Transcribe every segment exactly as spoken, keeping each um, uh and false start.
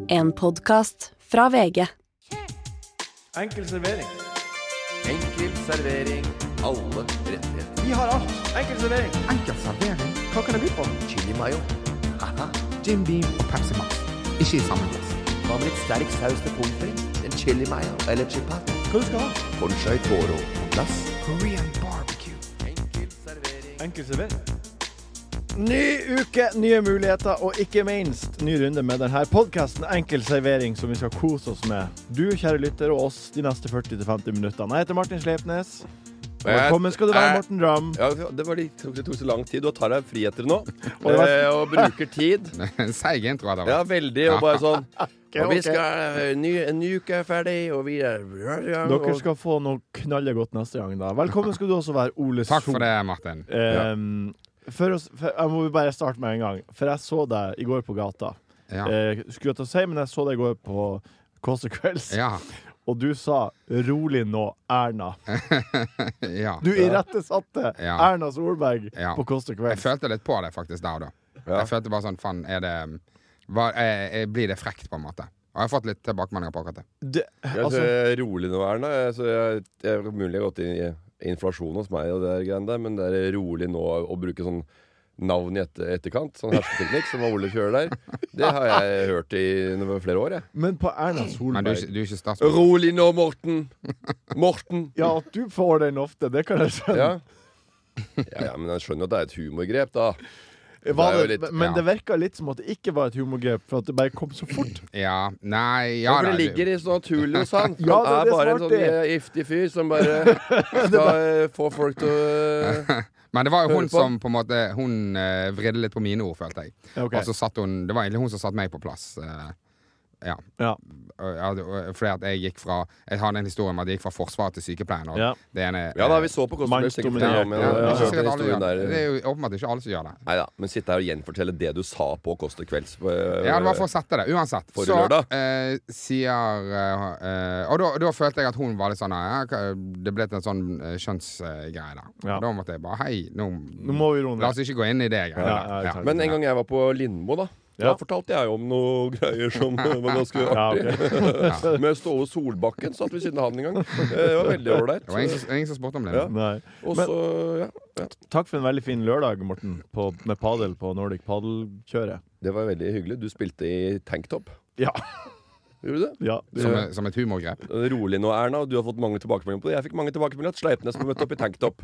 En podcast fra V G. Enkel servering. Enkel servering. Alle rettigheter. Vi har alt. Enkel servering. Enkel servering. Hva kan det by på? Chili mayo. Haha. Jim Beam og Pepsi Max. Ikke i samme glass. Hva med litt sterk saus til pommes frites? En chili mayo eller chipat? Hva du skal ha? Conchai toro på glass. Korean barbecue. Enkel servering. Enkel servering. Ny uke, nye muligheter, og ikke minst ny runde med denne podcasten Enkel servering, som vi skal kose oss med. Du, kjære lytter, og oss de neste førti til femti minuttene. Jeg heter Martin Sleipnes. Velkommen skal du være, Morten Ramm. Ja, det, var litt, det tok så lang tid. Du tar deg friheter nå, Og det var- eh, og bruker tid. Seig intro hadde Ja, vært. veldig, og bare sånn. Ok, Og vi ok. skal, en ny, en ny uke er ferdig, og vi er... Dere skal få noe knalle godt neste gang, da. Velkommen skal du også være, Ole Takk Sol. for det, Martin. Um, for oss, for, jeg må bare starte med en gang. For jeg så deg i går på gata. Ja. Eh, skulle jeg til å si, men jeg så deg i går på Kåse Kvelds. Ja. Og du sa 'rolig nå, Erna'. ja. Du irettesatte Ja. Erna Solberg Ja. på Kåse Jeg Kvelds. følte litt på det faktisk der og da. Ja. Jeg følte bare sånn, faen, er det hva, er, er, blir det frekt på en måte? Og jeg har fått litt tilbakemeldinger på akkurat det. Det, Jeg altså, ser rolig nå, Erna. Jeg, så jeg, jeg er mulig jeg har gått inn i inflasjon hos meg og det der greiene der, men det er rolig nå å bruke sånn navn i etter, etterkant, sånn hersketeknikk som Ole kjører der. Det har jeg hørt i noen flere år, jeg. men på Erna Men du, er Solberg ikke- du er ikke statsminister. Rolig nå, Morten! Morten! Ja, at du får den ofte, det kan jeg skjønne. Ja. Ja, ja, men jeg skjønner at det er et humorgrep, da. Var det er jo det, litt- men ja. det virka litt som at det ikke var et humorgrep, for at det bare kom så fort. Ja, nei, Ja, ja for da, det ligger i så naturlig hos han. Ja, det er han det er bare en som er sånn artig. eh, giftig fyr som bare skal eh, få folk til å eh, Men det var jo Hører hun på. som på en måte Hun uh, vridde litt på mine ord, følte jeg. Ja, ok. Og så satt hun Det var egentlig hun som satte meg på plass. eh, ja. Ja. Og- ja, det- og- Fordi at jeg gikk fra Jeg har en historie om at jeg gikk fra forsvaret til sykepleien. Og Ja. det ene Ja da, vi så på Kåss sikkert flere Mannsdominert. ganger, men ja, jeg det, er har ikke hørt sikkert den alle gjør historien det. det er der. jo åpenbart ikke alle som gjør det. Nei da, men sitt der og gjenfortelle det du sa på Kåss til kvelds. eh, Ja, det var for å sette det. Uansett. Forrige Så lørdag. eh, sier eh, eh, Og da, da følte jeg at hun var litt sånn ja, hva- det ble til en sånn uh, kjønnsgreie der. Ja. Og da måtte jeg bare Hei, nå, Nå må vi roe la oss ned. ikke gå inn i det greiene. Ja, der. ja, ikke sant. Men en gang jeg var på Lindmo, da, Ja. da fortalte jeg om noe greier som var ganske Ja, artig. ok. Med Ståle Solbakken satt ved siden av han en gang. Eh, Det var veldig ålreit. Det var ingen som, ingen som spurte om det. Ja. Nei. Og Men- så, ja, ja. Takk for en veldig fin lørdag, Morten, på, med padel på Nordic Padelkjøret. Det var veldig hyggelig. Du spilte i tanktop. Ja. Gjorde du det? ja det, Som, et- som et humorgrep. Rolig nå, Erna, og du har fått mange tilbakemeldinger på det. Jeg fikk mange tilbakemeldinger at Sleipnes må møte opp i tanktop.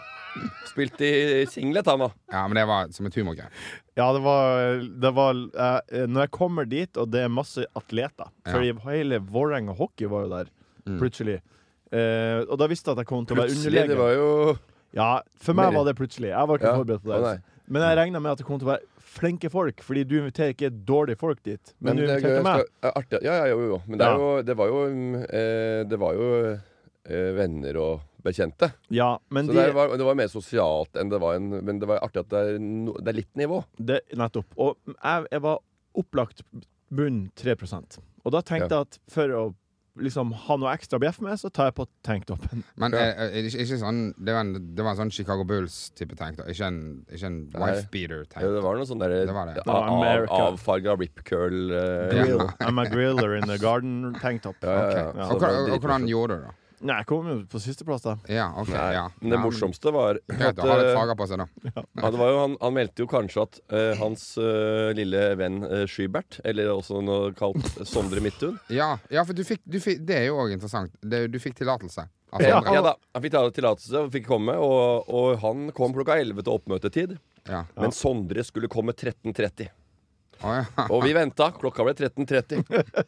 Spilte i singlet, han da. Ja, men det var som et humorgrep. ja, det var, det var eh, Når jeg kommer dit, og det er masse atleter, Ja. fordi hele Vålerenga hockey var jo der, Mm. plutselig. Eh, og da visste jeg at jeg kom til å være Plutselig, det underlegen. var jo Ja, for meg Mer- var det plutselig. Jeg var ikke Ja. forberedt på Å, det. nei. Men jeg regna med at det kom til å være flinke folk, fordi du inviterer ikke dårlige folk dit. Men, du det er inviterte gøy, meg. skal- ja, artig. Ja, ja, jo, jo. Men det, er Ja. jo, det var jo mm, eh, Det var jo eh, venner og bekjente. Ja, men Så de, det, var, det var mer sosialt enn det var en Men det var artig at det er, no, det er litt nivå. det, nettopp. Og jeg, jeg var opplagt bunn tre prosent. Og da tenkte jeg at for å liksom ha noe ekstra bjeff med, så tar jeg på tanktoppen. Men Ja. eh, eh, ikke, ikke sånn det var, en, det var en sånn Chicago Bulls-type tank. Da. Ikke en, ikke en Nei. wife-beater-tank. Ja, det var noe sånn der Det var det. Det var av, America. avfarga rip curl. Eh, Ja. Grill. I'm a griller in the garden tanktop. Ja, ja, ja. Ok. Ja. Og, Så det hva- var og, og hvordan dritmorsomt. gjorde du det? Nei, jeg kom jo på sisteplass, da. Ja, ok. Nei, ja. men det Ja, morsomste var Greit at å ha litt eh, farger på seg, da. ja, det var jo, han, han meldte jo kanskje at eh, hans eh, lille venn uh, Skybert, eller også noe kalt Sondre Midthun Ja, ja, for du fikk, du fikk Det er jo òg interessant. Det, du fikk tillatelse. Altså, ja, Andre- ja da, han fikk tillatelse og fikk komme, og, og han kom klokka elleve til oppmøtetid. ja. Men Sondre skulle komme tretten tretti. Å, ja. Og vi venta. Klokka ble tretten tretti.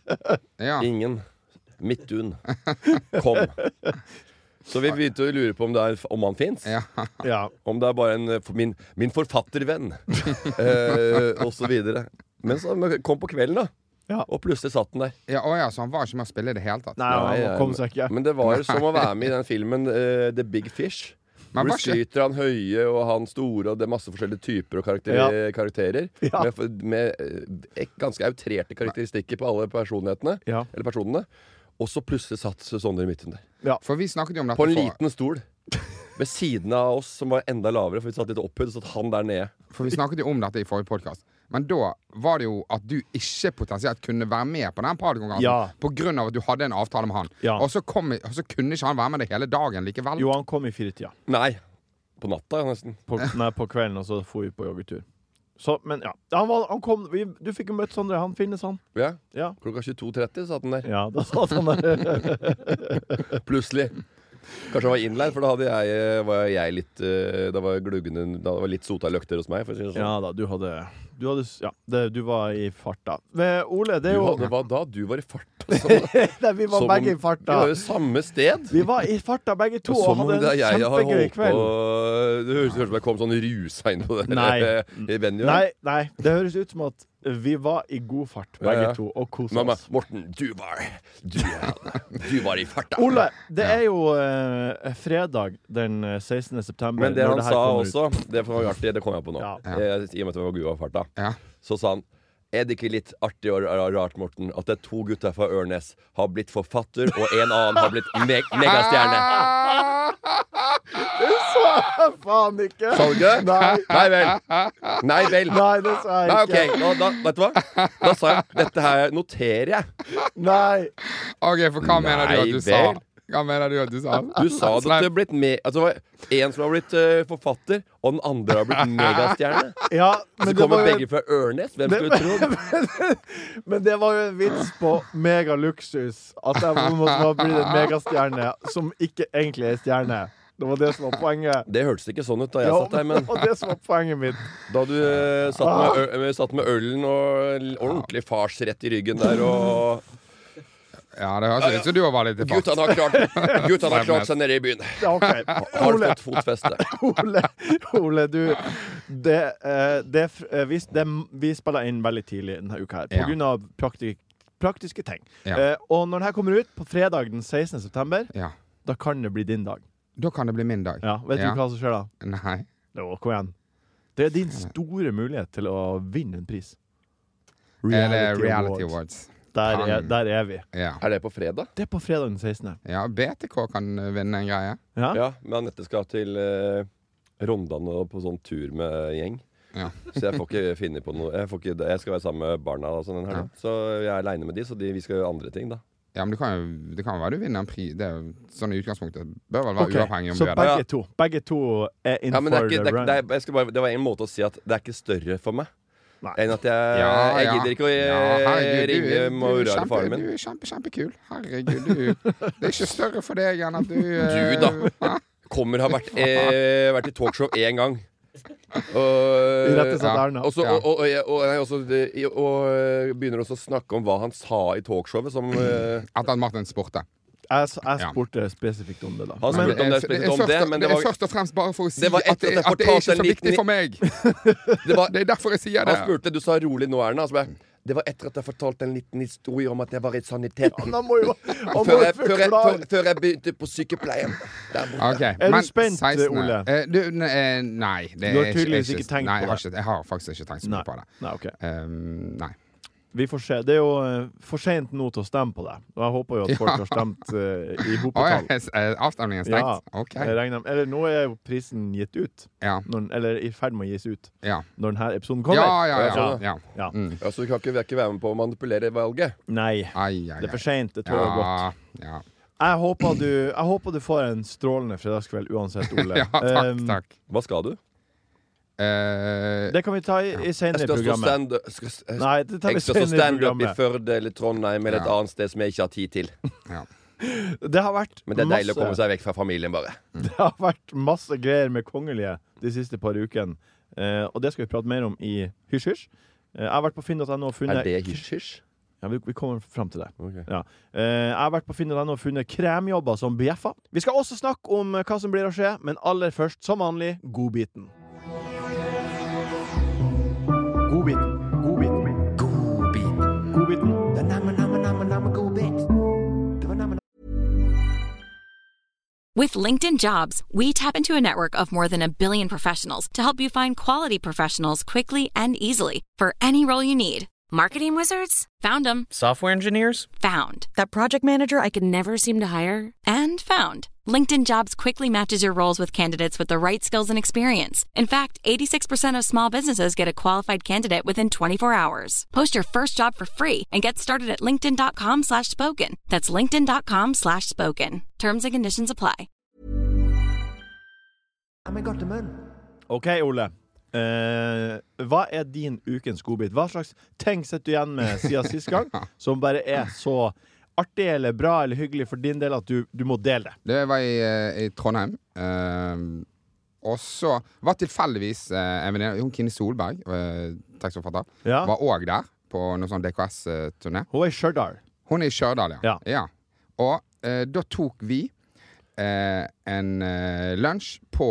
ja. Ingen Midthun kom. Så vi begynte å lure på om, det er, om han fins. ja. Ja. Om det er bare en, for min, min forfattervenn, eh, og så videre. Men så kom på kvelden, da. Ja. Og plutselig satt han der. ja å, ja, så han var ikke med å spille i det hele tatt? Nei, Nei, han ja, kom seg ikke. Men det var som å være med i den filmen eh, The Big Fish. Men Hvor var du ikke skyter han høye og han store, og det er masse forskjellige typer og karakter Ja. karakterer. Ja. Med, med eh, ganske outrerte karakteristikker på alle personlighetene. Ja. Eller personene. Og så plutselig satt Sondre i midten der. For vi snakket jo om dette På en for- liten stol. Ved siden av oss, som var enda lavere, for vi satt litt opphøyd, og satt han der nede. For vi snakket jo om dette i forrige podcast. Men da var det jo at du ikke potensielt kunne være med på den partykonkurransen Ja. på grunn av at du hadde en avtale med han. Ja. Og, så kom, og så kunne ikke han være med deg hele dagen likevel. Jo, han kom i firetida. Nei. På natta, nesten. På, nei, på kvelden, og så for vi på joggetur. Så, men ja. Han, var, han kom, vi, du fikk jo møtt Sondre. Han finnes, han. Ja. Ja, Klokka tjueto tretti satt den der. ja da satt han der. Plutselig. Kanskje han var innleid, for da hadde jeg, var jeg litt eh, Da var gluggene Da var litt sota løkter hos meg, for å si det sånn. Ja da, du hadde Du, hadde, ja, det, du var i farta. Men Ole, det er Du jo hadde, hva da? Du var i farta? Som, Nei, vi var som begge i om- farta. Vi var jo samme sted. Vi var i farta begge to og Som om hadde det en er jeg har kjempegøy holdt på kveld. Det høres ut som jeg kom sånn rusa inn på det Nei. i venue. Nei, nei, det høres ut som at vi var i god fart, begge Ja, ja. to, og kosa Mamma, oss. Morten, du var Du, du var i farta. Ole, det er jo eh, fredag den sekstende september. Men det når han her sa kommer ut. også, det var artig, det kom jeg på nå. Ja. Jeg, I og med at det var gud av farta. Ja. Så sa han er det ikke litt artig og rart, Morten, at det er to gutter fra Ørnes har blitt forfatter, og en annen har blitt me megastjerne? Det sa jeg faen ikke! Sa du ikke? Nei. Nei vel. Nei vel. Nei, det sa jeg Nei, ikke. OK. Nå, da, vet du hva? Da sa jeg dette her noterer jeg. Nei. OK, for hva mener du at du Nei sa? vel. Hva mener du at du sa? Du sa at det har blitt me altså, det var en som har blitt eh, forfatter, og den andre har blitt megastjerne. Ja, Så men det kommer var jo begge fra Ørnes. Hvem skulle trodd? Men det var jo en vits på megaluksus. At jeg på en måte var blitt en megastjerne som ikke egentlig er stjerne. Det var det som var poenget. Det hørtes ikke sånn ut da jeg Ja, satt der, det men var det som var poenget mitt. da du eh, satt, med, ø eh, satt med ølen og l- ordentlig farsrett i ryggen der, og Ja, det høres ut som du var litt i fart. guttene har klart, guttene har klart seg nede i byen. Ja, OK. Har Ole, fått fotfeste. Ole, Ole du det, eh, det, f- eh, vi, det, vi spiller inn veldig tidlig denne uka her, på Ja. grunn av prakti praktiske ting. Ja. Eh, og når denne kommer ut på fredag den sekstende september, Ja. da kan det bli din dag. Da kan det bli min dag. Ja, vet Ja. du hva som skjer da? Nei. Jo, kom igjen. Det er din store mulighet til å vinne en pris. Er det Reality Awards? Der er, Kan- der er vi. Ja. Er det på fredag? Det er på fredag den sekstende. ja. B T K kan vinne en greie. Ja? Ja, men Anette skal til eh, Rondane og på sånn tur med gjeng. Ja. Så jeg får ikke finne på noe. Jeg, får ikke, jeg skal være sammen med barna og sånn den her, Ja. da. Så jeg er aleine med de, så de, vi skal gjøre andre ting, da. Ja, men det kan jo det kan være du vinner en pris. Det er jo sånn i utgangspunktet. Bør vel være Ok, uavhengig om så du er der. begge to Begge to er in Ja, men det, er for ikke, the det, er, run. det, er, jeg skal bare, det var en måte å si at det er ikke større for meg Nei. enn at jeg, Ja, jeg ja. gidder ikke å eh, Ja, herregud, du- ringe du er mora eller kjempe- faren min. Du er kjempe, kjempekul. Herregud, du Det er ikke større for deg enn at du Du, da. Hæ? Kommer har vært, eh, vært i talkshow én gang. Og, Irettesatt Ja. Erna. og, så, Ja. og, og, og, jeg- og, jeg også, det- i- og eh, begynner også å snakke om hva han sa i talkshowet. Som eh, Etter at Martin spurte. Jeg, s- jeg Ja. spurte spesifikt om det, da. Han Men, spurte om det er spesifikt er om først, det, men det det var- er først og fremst bare for å si Det var at, etter det, at jeg at det er fortalte ikke så en liten- viktig for meg. det var, Det er derfor jeg sier det. Han spurte, du sa rolig nå, Erna. Så ble, jeg, det var etter at jeg fortalte en liten historie om at jeg var i saniteten. han må jo han må Før jo jeg, før, jeg, forklare. før, før jeg begynte på sykepleien. Der borte. Ok, Er du men spent, sekstende Ole? Eh, du, ne, eh, nei. Det Du har er tydeligvis jeg ikke tenkt nei, på jeg har det. ikke, jeg har faktisk ikke tenkt så Nei. mye på det. Nei, ok. Um, nei. Vi får se. Det er jo eh, for sent nå til å stemme på det. Og jeg håper jo at folk Ja. har stemt eh, i Å, hopetall. ja, er avstemningen Ja. stengt? OK. Jeg regner, eller nå er jo prisen gitt ut. Ja. Når, eller i ferd med å gis ut. Ja. Når denne episoden kommer. Ja, ja, ja. Ja. ja. Ja. Mm. Ja, så du kan ikke, ikke være med på å manipulere valget? Nei, Ai, ai, det er for ai. sent. Det tåler jeg godt. Ja, ja. Jeg håper, du, jeg håper du får en strålende fredagskveld uansett, Ole. ja, takk, Um, takk. Hva skal du? Eh, Det kan vi ta i, i Jeg senere i skal stå programmet. stand, skal, jeg, Nei, det tar vi jeg skal stå senere i standup i programmet. Førde eller Trondheim eller et Ja. annet sted som jeg ikke har tid til. ja. Det har vært Men det er deilig å komme masse, seg vekk fra familien, bare. det har vært masse greier med kongelige de siste par ukene. Eh, og det skal vi prate mer om i Hysj Hysj. Eh, jeg har vært på finn punktum no og funnet Er det hysj-hysj? Ja, vi, vi kommer fram til det. Okay. Ja. Eh, jeg har vært på finn punktum no og funnet kremjobber som bjeffer. Vi skal også snakke om eh, hva som blir å skje, men aller først, som vanlig, godbiten. Godbiten. Godbiten. Godbiten. Godbiten. With LinkedIn Jobs, we tap into a network of more than a billion professionals to help you find quality professionals quickly and easily for any role you need. Marketing wizards? Found them. Software engineers? Found. That project manager I could never seem to hire? And found. LinkedIn Jobs quickly matches your roles with candidates with the right skills and experience. In fact, eighty-six percent of small businesses get a qualified candidate within twenty-four hours. Post your first job for free and get started at linkedin.com slash spoken. That's linkedin.com slash spoken. Terms and conditions apply. Ja, men Gartemann. OK, Ole. Eh, hva er din ukens godbit? Hva slags ting sitter du igjen med siden sist gang som bare er så artig eller bra eller hyggelig for din del at du, du må dele det? Det var i, i Trondheim. Uh, og så var tilfeldigvis uh, en venninne, hun Kine Solberg, uh, tekstforfatter, Ja. var også der på noen sånn D K S-turné. Hun er i Stjørdal. Hun er i Stjørdal, ja. Ja. ja. Og uh, da tok vi uh, en uh, lunsj på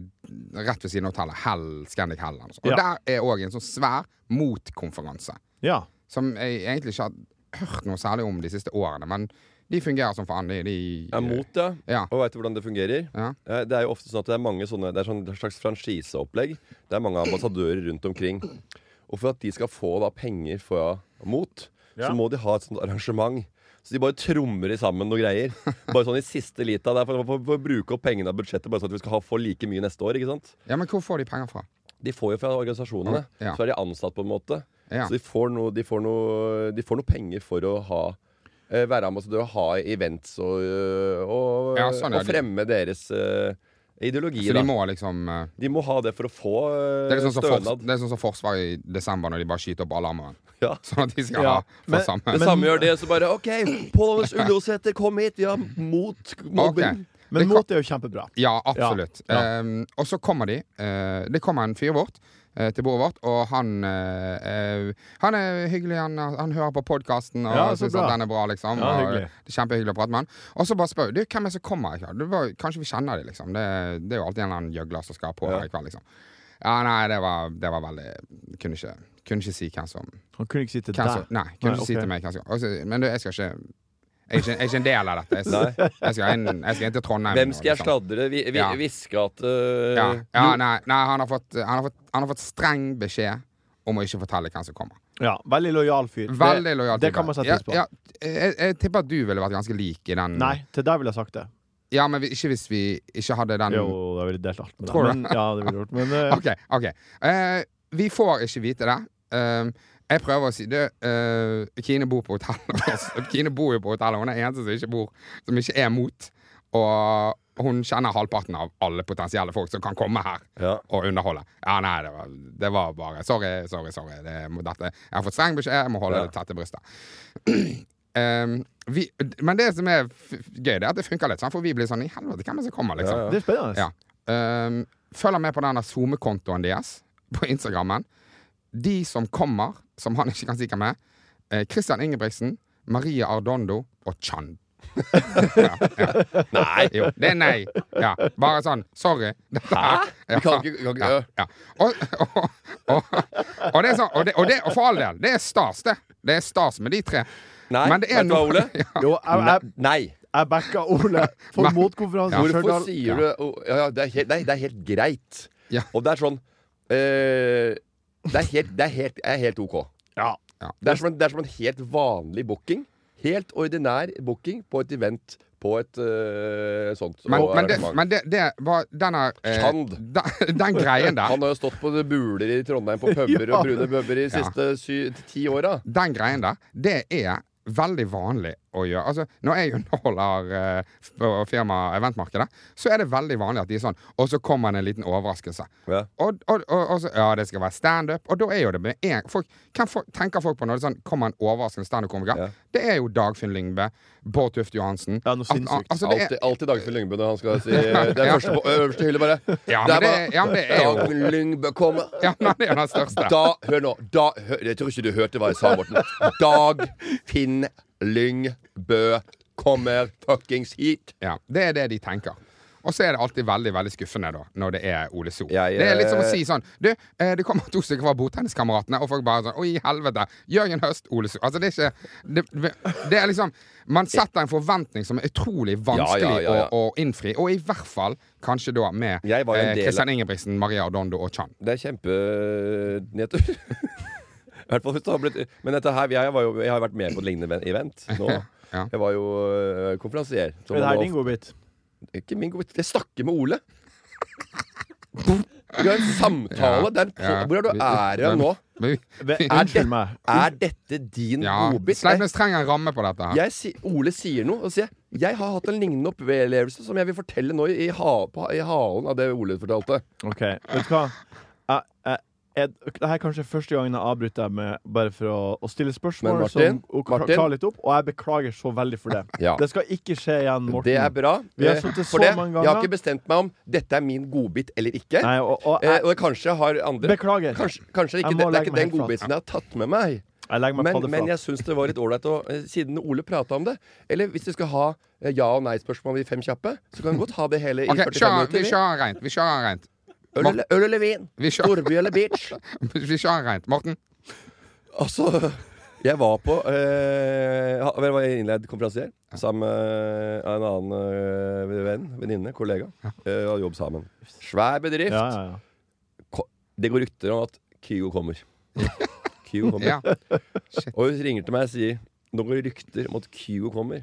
rett ved siden av hotellet, Hell, Scandic Hell. Og Ja. der er også en sånn svær motkonferanse, Ja. som jeg egentlig ikke har hørt noe særlig om de siste årene, men de fungerer som faen. De, de, Er mot, ja. Ja. Og vet du hvordan det fungerer? Ja. Eh, Det er jo ofte sånn at det er mange sånne Det er sånn et slags franchiseopplegg. Det er mange ambassadører rundt omkring. Og for at de skal få da penger fra mot, Ja. så må de ha et sånt arrangement. Så de bare trommer i sammen noe greier. Bare sånn i siste lita. Det er for, for, for å bruke opp pengene av budsjettet, bare sånn at vi skal ha, få like mye neste år. Ikke sant? ja, men hvor får de penger fra? De får jo fra organisasjonene. Ja. Så er de ansatt på en måte. Ja. Så de får noe de får noe, de får noe penger for å ha eh, være ambassadør, ha events og, øh, og, Ja, sånn, ja. og fremme deres uh, ideologi. Så da. de må liksom uh, De må ha det for å få uh, det, er liksom som fors, stønad. det er sånn som Forsvaret i desember når de bare skyter opp alarmen. Ja. Sånn at de skal Ja, ha få men- samme. Det Men- samme gjør det, så bare OK, Pål Anders Ullåsæter, kom hit! Vi har mot mobbing. Ok. Men Det mot er jo kjempebra. Ja, absolutt. Ja, ja. Um, og så kommer de. Uh, det kommer en fyr bort uh, til bordet vårt, og han uh, uh, Han er hyggelig, han, han hører på podkasten og Ja, så syns bra. at den er bra, liksom. Ja, og hyggelig. det er kjempehyggelig å prate med han. Og så bare spør du, hvem er det som kommer i kveld? Det var- Kanskje vi kjenner dem, liksom. Det, det er jo alltid en eller annen gjøgler som skal på Ja. her i kveld, liksom. Ja, nei, det var, det var veldig Kunne ikke, kunne ikke si hvem som Han kunne ikke si til hvem deg. som, Nei, kunne Nei, ikke si ok. til meg hvem som altså, Men du, jeg skal ikke jeg er, ikke, jeg er ikke en del av dette. Jeg, Nei. jeg, skal, inn, jeg skal inn til Trondheim. Hvem nå, skal jeg liksom. sladre? Vi, vi, Ja. Hviske at uh, Ja, ja jo- nei, nei han, har fått, han, har fått, han har fått streng beskjed om å ikke fortelle hvem som kommer. Ja, veldig lojal fyr. Veldig lojal det type. kan man sette Ja, pris på. ja, jeg, jeg tipper at du ville vært ganske lik i den. Nei, til deg ville jeg sagt det. Ja, men vi- ikke hvis vi ikke hadde den. Jo, da ville jeg delt alt med deg. Tror du? Men, ja, det ville jeg gjort. Men eh, OK. ok Eh, Vi får ikke vite det. Eh, jeg prøver å si det. Uh, Kine bor på hotellet. Kine bor jo på hotellet. Hun er eneste som ikke bor Som ikke er mot. Og hun kjenner halvparten av alle potensielle folk som kan komme her Ja. og underholde. Ja, nei, det var, det var bare Sorry, sorry, sorry. Det, må, dette, jeg har fått streng beskjed. Jeg må holde Ja. det tett til brystet. Um, vi, men det som er f gøy, det er at det funker litt. Sant? For vi blir sånn I helvete, hvem er det som kommer, liksom? Ja, ja. det er spennende. Ja. Um, følger med på denne SoMe-kontoen deres på Instagrammen. De som kommer, som han ikke kan si hvem er, eh, Christian Ingebrigtsen, Maria Ardondo og Chan. ja, ja. Nei! Jo, det er nei. Ja, bare sånn. Sorry. Hæ? Vi kan ikke, kan ikke Ja, ja. Og, og, og, og det er sånn, og, det, og, det, og for all del, det er stas, det. Det er stas med de tre. Nei, Men det er vet du hva, noe- Ole? Ja. Jo, jeg, jeg, Nei. jeg backa Ole for Men- motkonferanse. Ja. i Hvorfor Stjørdal. sier Ja. du oh, ja, ja, det, er helt, nei, det er helt greit. Ja. Og det er sånn eh, det, er helt, det er helt, er helt OK. Ja. Ja. Det er, som en, det er som en helt vanlig booking. Helt ordinær booking på et event på et øh, sånt Men, og men, det, arrangement. men det, det var denne eh, Chand. den, den greien der Han har jo stått på det buler i Trondheim på puber Ja. og brune puber de Ja. siste sy ti åra. Den greien der, det er veldig vanlig å gjøre. Altså, når jeg underholder eh, på firma eventmarkedet, så er det veldig vanlig at de er sånn, og så kommer det en liten overraskelse. Ja. Og, og, og, og så, ja, det skal være stand-up, og da er jo det med en folk, Hvem folk, tenker folk på når det sånn, kommer en overraskende stand-up-komiker? Ja. Det er jo Dagfinn Lyngbø, Bård Tufte Johansen. Ja, noe Al- al- sinnssykt. altså, det er, Alltid, alltid Dagfinn Lyngbø når han skal si Det er første på øverste hylle, bare. ja, Det men er det, bare ja, men det er jo Dagfinn Lyngbø kommer. ja, men det er den største. Da, hør nå da, hør, Jeg tror ikke du hørte hva jeg sa, Morten. Dagfinn Lyngbø kommer fuckings hit. Ja, det er det de tenker. Og så er det alltid veldig veldig skuffende da når det er Ole So. Jeg, det er litt som å eh, si sånn Du, eh, det kommer to stykker fra Bordtenniskameratene, og folk bare sånn Oi, helvete. Jørgen Høst, Ole So. Altså, det er ikke det, det er liksom Man setter en forventning som er utrolig vanskelig Ja, ja, ja, ja. Å, å innfri. Og i hvert fall kanskje da med Jeg var jo en eh, del av- Christian Ingebrigtsen, Maria Ardondo og Chan. Det er kjempenedtur. hvert fall hvis det har blitt Men dette her, jeg, var jo, jeg har vært med på et lignende event nå. Ja. Jeg var jo uh, konferansier. Er det her din godbit? Ikke min godbit. Jeg snakker med Ole. Vi har en samtale. Den på, Ja. hvor er du er jeg nå? Men vi- Ve- Er, Unnskyld det, meg. er dette din Ja, godbit? Jeg, Sleipnes trenger en ramme på dette her. jeg, si- Ole sier noe, og sier jeg har hatt en lignende opplevelse som jeg vil fortelle nå i, ha, på, i halen av det Ole fortalte. OK, vet du hva? Jeg, jeg, jeg, det her er kanskje første gangen jeg avbryter deg med bare for å, å stille spørsmål Men Martin, som, og kla- Martin. klare litt opp, og jeg beklager så veldig for det. Ja. Det skal ikke skje igjen, Morten. Det er bra. Vi har Eh, sittet for så det, mange jeg har ganger. ikke bestemt meg om dette er min godbit eller ikke. Nei, og, og Eh, jeg, og kanskje har andre beklager. Kanskje, kanskje ikke Jeg det, må det er legge ikke meg den helt flat. godbiten jeg har tatt med meg. jeg legger meg Men, på det men fra. jeg syns det var litt ålreit å eh, siden Ole prata om det. Eller hvis vi skal ha eh, ja- og nei-spørsmål i fem kjappe, så kan vi godt ha det hele i Ok, førtifem kjør, minutter. vi vi. kjører rent. Vi kjører rent. Øl eller, øl eller vin? Vi kjører, Storby eller beach? vi kjører rent. Morten? Altså, jeg var på eh, ha- Jeg var innleid konferansier sammen med en annen eh, venn, venninne, kollega. Eh, og jobb sammen. Svær bedrift. Ja, ja, ja. Det går rykter om at Kygo kommer. Kygo kommer. Ja. Og hun ringer til meg og sier nå går det rykter om at Kygo kommer.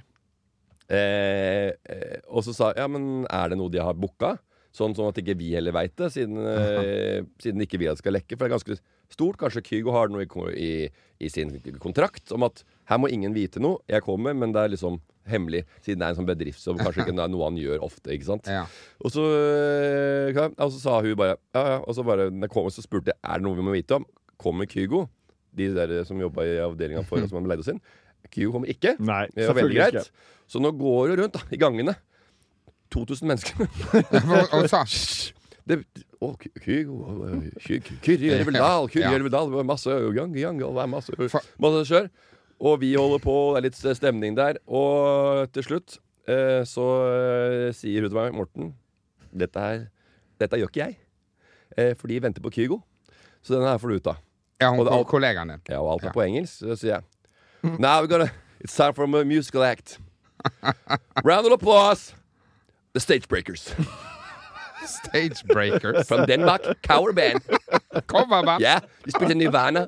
Eh, eh, og så sa jeg ja, men er det noe de har booka? Sånn, sånn at ikke vi heller veit det, siden, eh, siden ikke vi skal lekke. For det er ganske stort. Kanskje Kygo har noe i, i, i sin kontrakt om at her må ingen vite noe. Jeg kommer, men det er liksom hemmelig, siden det er en sånn bedrift som kanskje ikke er noe han gjør ofte. Ikke sant? Ja. Og så, eh, ja, og så sa hun bare ja, ja. Og så, bare, når jeg kom, så spurte jeg er det noe vi må vite om. Kommer Kygo? De der som jobba i avdelinga for oss, som har leid oss inn. Kygo kommer ikke. Nei, Det var veldig selvfølgelig greit. ikke. Så nå går det rundt da, i gangene to tusen mennesker. Og, og sa Det, å, Ky- Kygo å, Ky- Ky- Kyrre Gjervedal, Kyrre Ja. Gjervedal. Det var masse gang, gang, og det er masse, For- masse kjør. Og vi holder på, det er litt stemning der. Og til slutt eh, så eh, sier hun til meg, Morten, dette her Dette gjør ikke jeg. Eh, for de venter på Kygo. Så denne her får du ut av. Ja, hun Og det- ko- kollegaen din. Ja, og alt er Ja. på engelsk, så sier jeg Now we're gonna It's time for a musical act. Round of applause. The Stage Breakers. Stage breakers. From Denmark, Cower Band. Coverband. Ja, de spiller Nirvana.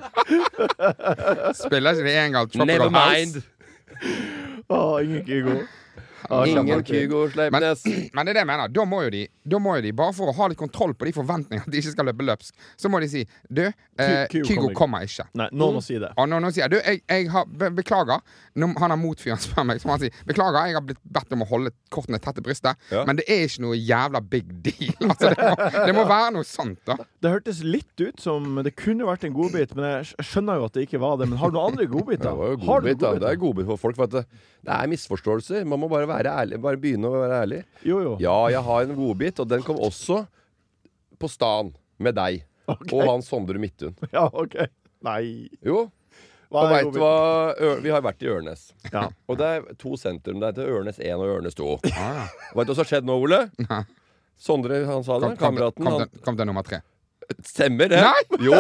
Spiller ikke de en gang Tropical Never House? mind. Å, ingen Kygo. Å, Ingen kjempeartig. Kygo Sleipnes. Men det er det jeg mener. Da må jo de, da må jo de bare for å ha litt kontroll på de forventningene at de ikke skal løpe løpsk, så må de si du, eh, Kygo Kygo kommer kommer ikke. Nei, noen må si det. Og når noen sier du, jeg, jeg har, be, beklager når han har motfyren spør meg, så må han si beklager, jeg har blitt bedt om å holde kortene tett til brystet, Ja. men det er ikke noe jævla big deal. Altså, det, må, det må være noe sånt, da. Det hørtes litt ut som det kunne vært en godbit, men jeg skj- skjønner jo at det ikke var det. Men har du noen andre godbiter? Det var jo Har du godbit, da. godbiter? Det er godbit for folk. For at det, det er misforståelser. Man må bare være ærlig. Bare begynne å være ærlig. Jo, jo. Ja, jeg har en godbit, og den kom også på stan med deg. Ok. Og han Sondre Midthun. Ja, OK. Nei. Jo. Hva Og er vet du godbiten? hva? Ø Vi har vært i Ørnes. Ja. Og det er to sentrum. Det heter Ørnes én og Ørnes to. Ah, ja. Vet du hva som har skjedd nå, Ole? Nei. Sondre, han sa det. Kom, kom, Kameraten. kom, Han til, kom til nummer tre. Stemmer det? Nei! Jo.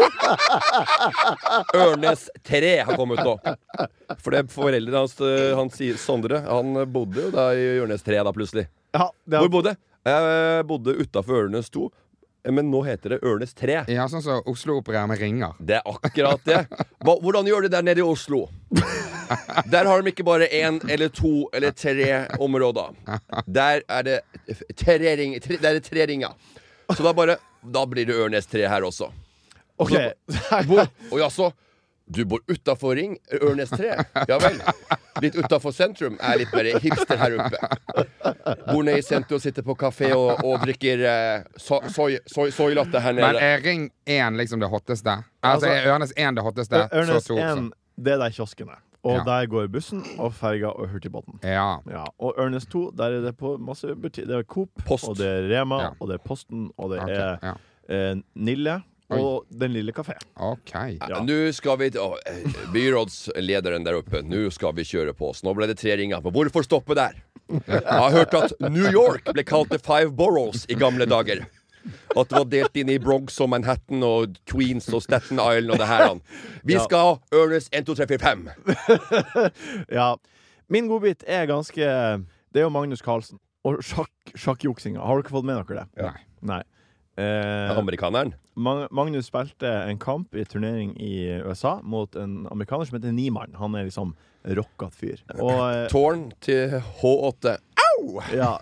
Ørnes tre har kommet nå. For det foreldrene hans, eh, han sier Sondre, han bodde jo da i Ørnes tre da plutselig. Ja, det Hvor er, bodde? Jeg bodde utafor Ørnes to, men nå heter det Ørnes tre. Ja, sånn som Oslo opererer med ringer. Det er akkurat det. Hva, hvordan gjør de der nede i Oslo? Der har de ikke bare én eller to eller tre områder. Der er det tre, ring, tre, der er det tre ringer. Så da bare Da blir det Ørnes tre her også. OK. Hvor, og jaså, du bor utafor Ring? Ørnes tre? Ja vel. Litt utafor sentrum er litt mer hipster her oppe. Bor nede i sentrum og sitter på kafé og, og drikker eh, so, soy, soy, soylatte her Men nede. er Ring én liksom det hotteste? Altså, Altså, er Ørnes én det hotteste? Ørnes så to også. én, det er der kiosken er. Og Ja. der går bussen og ferga og hurtigbåten. Ja. Ja. Og Ørnes to, der er det på masse butikk. Det er Coop, Post. og det er Rema, Ja. og det er Posten, og det Ok, er ja. eh, Nille, og Den lille kafé. OK. Ja. Nå skal vi å, eh, Byrådslederen der oppe, nå skal vi kjøre på oss. Nå ble det tre ringer. Men hvorfor stoppe der? Jeg har hørt at New York ble kalt The Five Boroughs i gamle dager. At det var delt inn i Bronx og Manhattan og Queens og Staten Island og det her. Vi Ja. skal Ørnes en, to, tre, fire, fem. Ja. Min godbit er ganske Det er jo Magnus Carlsen. Og sjakk, sjakkjuksinga. Har du ikke fått med dere det? Nei. Nei. Eh, Amerikaneren. Mag- Magnus spilte en kamp i turnering i U S A mot en amerikaner som heter Niemann. Han er liksom rockat fyr. Og eh, Tårn til H åtte. ja.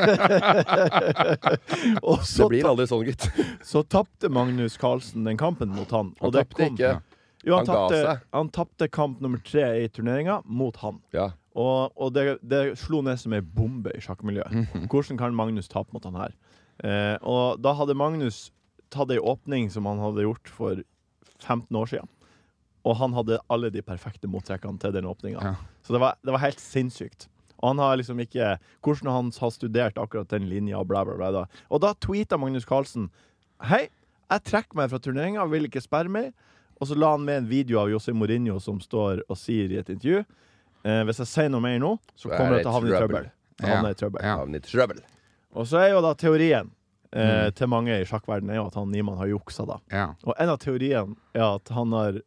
Og så, Det blir aldri sånn, gitt. så tapte Magnus Carlsen den kampen mot han. Han Og det tapte kom- ikke. Jo, han Han ga tapte, seg. han tapte kamp nummer tre i turneringa mot han. Ja. Og, og det, det slo ned som ei bombe i sjakkmiljøet. Mhm. Hvordan kan Magnus tape mot han her? Eh, og da hadde Magnus tatt ei åpning som han hadde gjort for femten år siden. Og han hadde alle de perfekte mottrekkene til den åpninga. Ja. Så det var, det var helt sinnssykt. Og han har liksom ikke Hvordan han har studert akkurat den linja og bla, bla, bla. Da. Og da tweeta Magnus Carlsen Hei, jeg trekker meg fra turneringa, vil ikke sperre meg. Og så la han med en video av José Mourinho som står og sier i et intervju eh, hvis jeg sier noe mer nå, så Så er kommer jeg det til å havne i trøbbel. trøbbel. Havne Ja. i trøbbel. Ja. Havn i trøbbel. Og så er jo da teorien eh, Mm. til mange i sjakkverdenen er jo at han Niemann har juksa, da. Ja. Og en av teoriene er at han har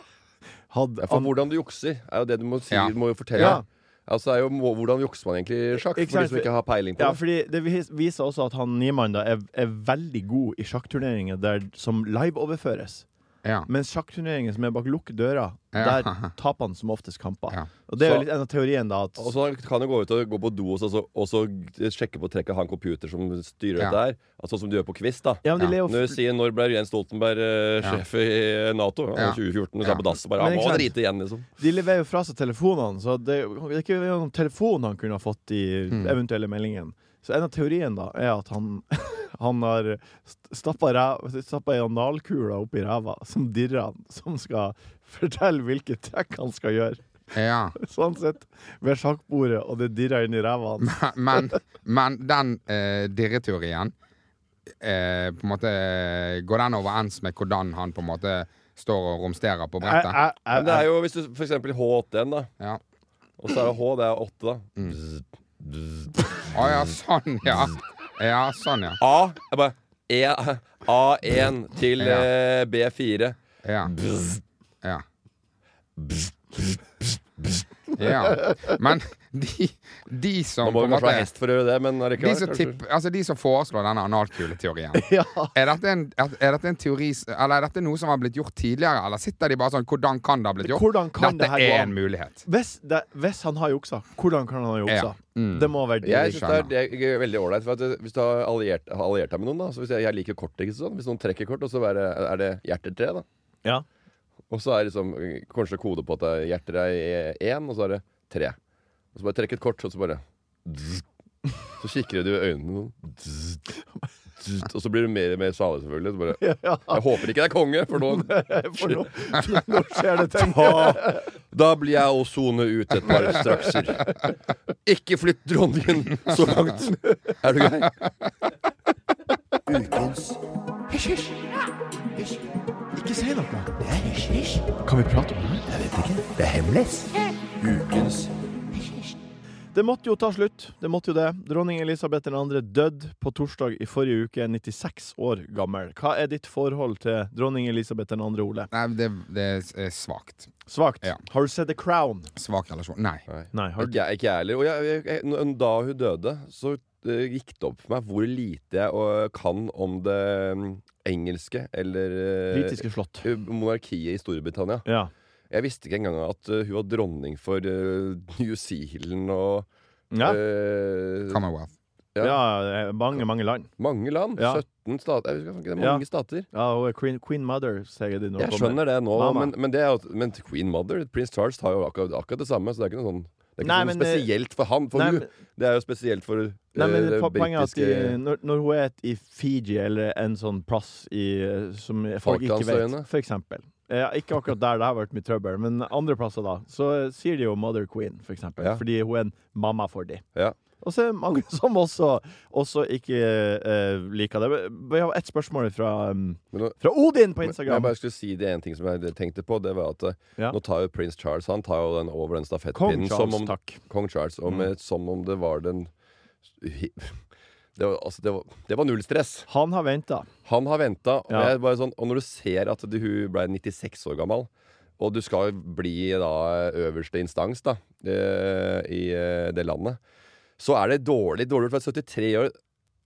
hatt Ja, for an- hvordan du jukser, er jo det du må si. Ja. Du må jo fortelle. Ja. Altså, er jo, må, hvordan jukser man egentlig i sjakk? Ikke For de sant, som ikke har peiling på Ja, det. fordi det vis- viser også at han Niemann da er, er veldig god i sjakkturneringer der, som live-overføres. Ja. Mens sjakkturneringer som er bak lukkede dører, Ja. der taper han som oftest kamper. Ja. Og det er jo Så- litt en av teorien, da. At, Og så kan du gå ut og gå på do og så, og så sjekke på trekket ha en computer som styrer Ja. dette her. Altså, som du gjør på quiz, da. ja, men de Ja. lever Når du sier når ble Jens Stoltenberg eh, Ja. sjef i Nato? Ja, Ja. tjue fjorten, du Ja. sa på dass og bare Men Han ikke må sant? drite igjen, liksom. De leverer jo fra seg telefonene, så det, det er ikke noen telefon han kunne ha fått i Mm. eventuelle meldingen. Så en av teorien da er at han, han har stappa ei analkule opp i ræva som dirrer han, som skal fortelle hvilke trekk han skal gjøre. Ja. Sånn sett ved sjakkbordet, og det dirrer inn i ræva hans. Men, men den eh, dirreteorien eh, på en måte går den overens med hvordan han på en måte står og romsterer på Jeg, brettet? jeg, Men jeg, det er jo hvis du for eksempel H åtte igjen, da. Ja. Og så er det H, det er åtte, da. Mm. Bzz, bzz. Å ja, sånn, ja. Ja, sånn, ja. A er bare e, A én til Ja. eh, B fire. Ja. Bzz, ja. bzz. ja. Men de, de som Man må på en jo kanskje ha måte hest for å gjøre det, men de allikevel, som, kanskje. tipp, altså de som foreslår denne analkuleteorien, ja. er dette, en, er, er dette en teori s- Eller er dette noe som har blitt gjort tidligere? Eller sitter de bare sånn Hvordan kan det ha blitt gjort? Hvordan kan Dette det her gå er an? en mulighet. Hvis, det, hvis han har juksa, hvordan kan han ha juksa? Ja. Mm. Det må være Jeg det. synes det er, det er veldig ålreit. For at det- hvis du har alliert, har alliert deg med noen, da så hvis jeg, jeg liker kort, ikke sånn. Hvis noen trekker kort, og så er det, er det hjertertre, da. Ja. Og så er det liksom eh, kanskje kode på at det er hjerter er én, og så er det tre. Og så bare trekk et kort, og så bare dzz. Så kikker du i øynene noen. Dzz, dzz, og så blir du mer og mer salig, selvfølgelig. Så bare, Ja, ja. jeg håper ikke det er konge, for nå, For nå, nå skjer det ting. da, da blir jeg å sone ut et par strakser. Ikke flytt dronningen så langt. Er du grei? Ukens Ikke si noe. Kan vi prate om det? Jeg vet ikke. Det er hemmelig. Ukens Det måtte jo ta slutt. Det måtte jo det. Dronning Elisabeth den andre døde på torsdag i forrige uke, nittiseks år gammel. Hva er ditt forhold til dronning Elisabeth den andre, Ole? Nei, det, det er svakt. Svakt. Ja. Har du sett The Crown? Svak relasjon. Nei. Nei, har du Ikke jeg ikke jeg heller. Og jeg, jeg, jeg, n- da hun døde, så eh, gikk det opp for meg hvor lite jeg eh, kan om det mm, engelske eller eh, britiske slott? monarkiet i Storbritannia. Ja. Jeg visste ikke engang at eh, hun var dronning for eh, New Zealand og Ja. eh, Commonwealth. ja. ja, eh, mange, mange land. mange land. Ja. sytten stater. Jeg husker ikke, det er Ja. mange stater. Ja, hun er Queen, Queen Mother, sier de nå. Jeg skjønner det nå, Mama. men, men, det er jo, men Queen Mother, Prince Charles, har jo akkurat, akkurat det samme. Så det er ikke noe sånn det er ikke Nei, sånn men, eh, spesielt for han. For Nei, hun, men- det er jo spesielt for eh, Nei, men det po- poenget er at britiske de, når, når hun er et, i Fiji, eller en sånn plass i, som folk ikke vet, Falklandsøyene. for eksempel. Ja, ikke akkurat der det har vært mye trøbbel, men andre plasser da, så eh, sier de jo Mother Queen, for eksempel, Ja. fordi hun er en mamma for de. Ja. Og så er det mange som også, også ikke eh, liker det. Vi har et spørsmål fra, um, Men nå- fra Odin på Men Instagram. Jeg bare skulle si det en ting som jeg tenkte på. Det var at eh, Ja. nå tar jo prins Charles Han tar jo den over den Kong stafettpinnen som Charles, om, takk. Kong Charles og Mm. med, som om det var den det var, altså, det var, det var null stress. Han har ventet. Han har venta. Og, Ja. jeg bare sånn, og når du ser at du, hun ble nittiseks år gammel, og du skal bli da øverste instans da eh, i eh, det landet, så er det dårlig dårlig for syttitre år.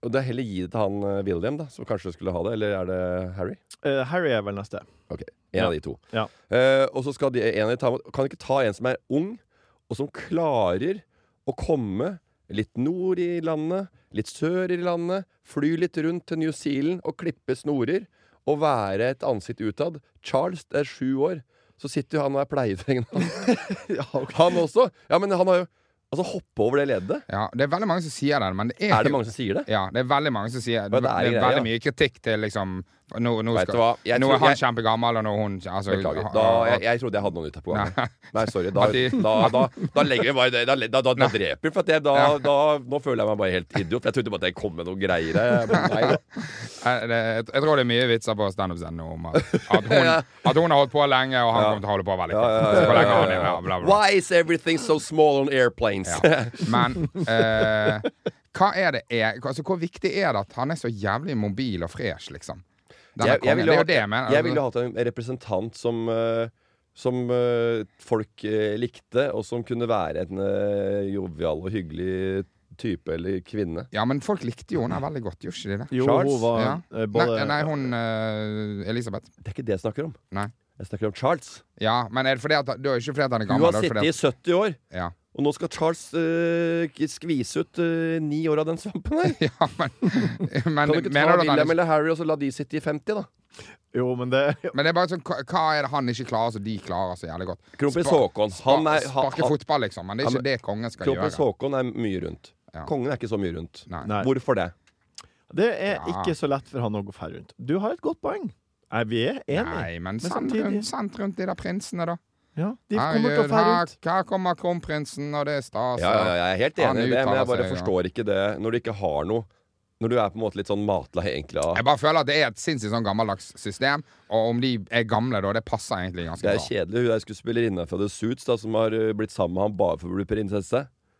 og det er heller gi det til han uh, William, da, som kanskje skulle ha det. Eller er det Harry? Uh, Harry er vel neste. Ok, en Ja. av de to. Ja. Uh, og så skal de, en av de ta Kan ikke ta en som er ung, og som klarer å komme litt nord i landet, litt sør i landet, fly litt rundt til New Zealand og klippe snorer, og være et ansikt utad. Charles er sju år, så sitter jo han og er pleietrengende. Ja, ok. Han også. Ja, men han har jo Altså hoppe over det leddet. Ja, det er veldig mange som sier det, men det er, Er det jo- mange som sier det? Ja, det er veldig mange som sier det det. er Det er greia. veldig mye kritikk til liksom Nå, nå, Vet skal, du hva? Jeg nå tror er han jeg- kjempegammel, og nå er hun altså, Beklager. ha- Da, ha- jeg, jeg trodde jeg hadde noe nytt her på gang. Nei. Nei, sorry. Da, At de- da, da, da legger vi bare det. Da, da, da, da dreper vi. For at jeg, da, da, nå føler jeg meg bare helt idiot. For jeg trodde bare at jeg kom med noe greier. jeg- Men nei, da. Jeg, det, jeg, jeg tror det er mye vitser på standup-scenen nå om at, at, hun, at hun har holdt på lenge, og han Ja. kommer til å holde på veldig Ja, ja, kort. ja, Så hvor lenge ja, han ja, er, ja. ja, bla, bla. Why is everything so small on airplanes? Ja. Men eh, hva er det er, altså, hvor viktig er det at han er så jævlig mobil og fresh, liksom? Denne Jeg, jeg kongen, ville det er jo jo det jeg mener. jeg ville jo hatt en representant som eh, Som eh, folk eh, likte, og som kunne være en eh, jovial og hyggelig type eller kvinne. Ja, men folk likte jo henne veldig godt, gjorde ikke de det? Jo, Charles? hun var Ja. eh, både Nei, nei, hun eh, Elisabeth. Det er ikke det jeg snakker om. Nei. Jeg snakker om Charles. Ja, men er det fordi at, det er jo ikke fordi at han er Hun gammel. har det er sittet fordi i sytti år, at, ja. og nå skal Charles eh, skvise ut eh, ni år av den svampen her. ja, men, men Kan du ikke mener ta du at han William ikke, eller Harry og så la de sitte i femti, da? Jo, men det men det er bare sånn, hva, hva er det han ikke klarer, så de klarer så jævlig godt? Kronprins Spa- Haakon. Spa, Han er, han, sparke fotball, liksom. Men det er Ja, ikke men- det kongen skal Kronprins gjøre. Haakon er mye rundt. Ja. Kongen er ikke så mye rundt. Nei. Nei. Hvorfor det? Det er Ja. ikke så lett for han å gå fer rundt. Du har et godt poeng. Nei, vi er enige. Nei, men send samtidig- rundt, send rundt de der prinsene, da. Ja, de kommer til å Herregud, fer her, ut. her kommer kronprinsen, og det er stas. Ja, ja, ja, jeg er helt Han enig i det, men jeg uttaler bare seg, ja. forstår ikke det når du ikke har noe. Når du er på en måte litt sånn matlei egentlig av Jeg bare føler at det er et sinnssykt sånn gammeldags system, og om de er gamle, da, det passer egentlig ganske Det er bra. kjedelig. Hun er skuespillerinna fra The Suits da, som har uh, blitt sammen med han bare for å bli prinsesse.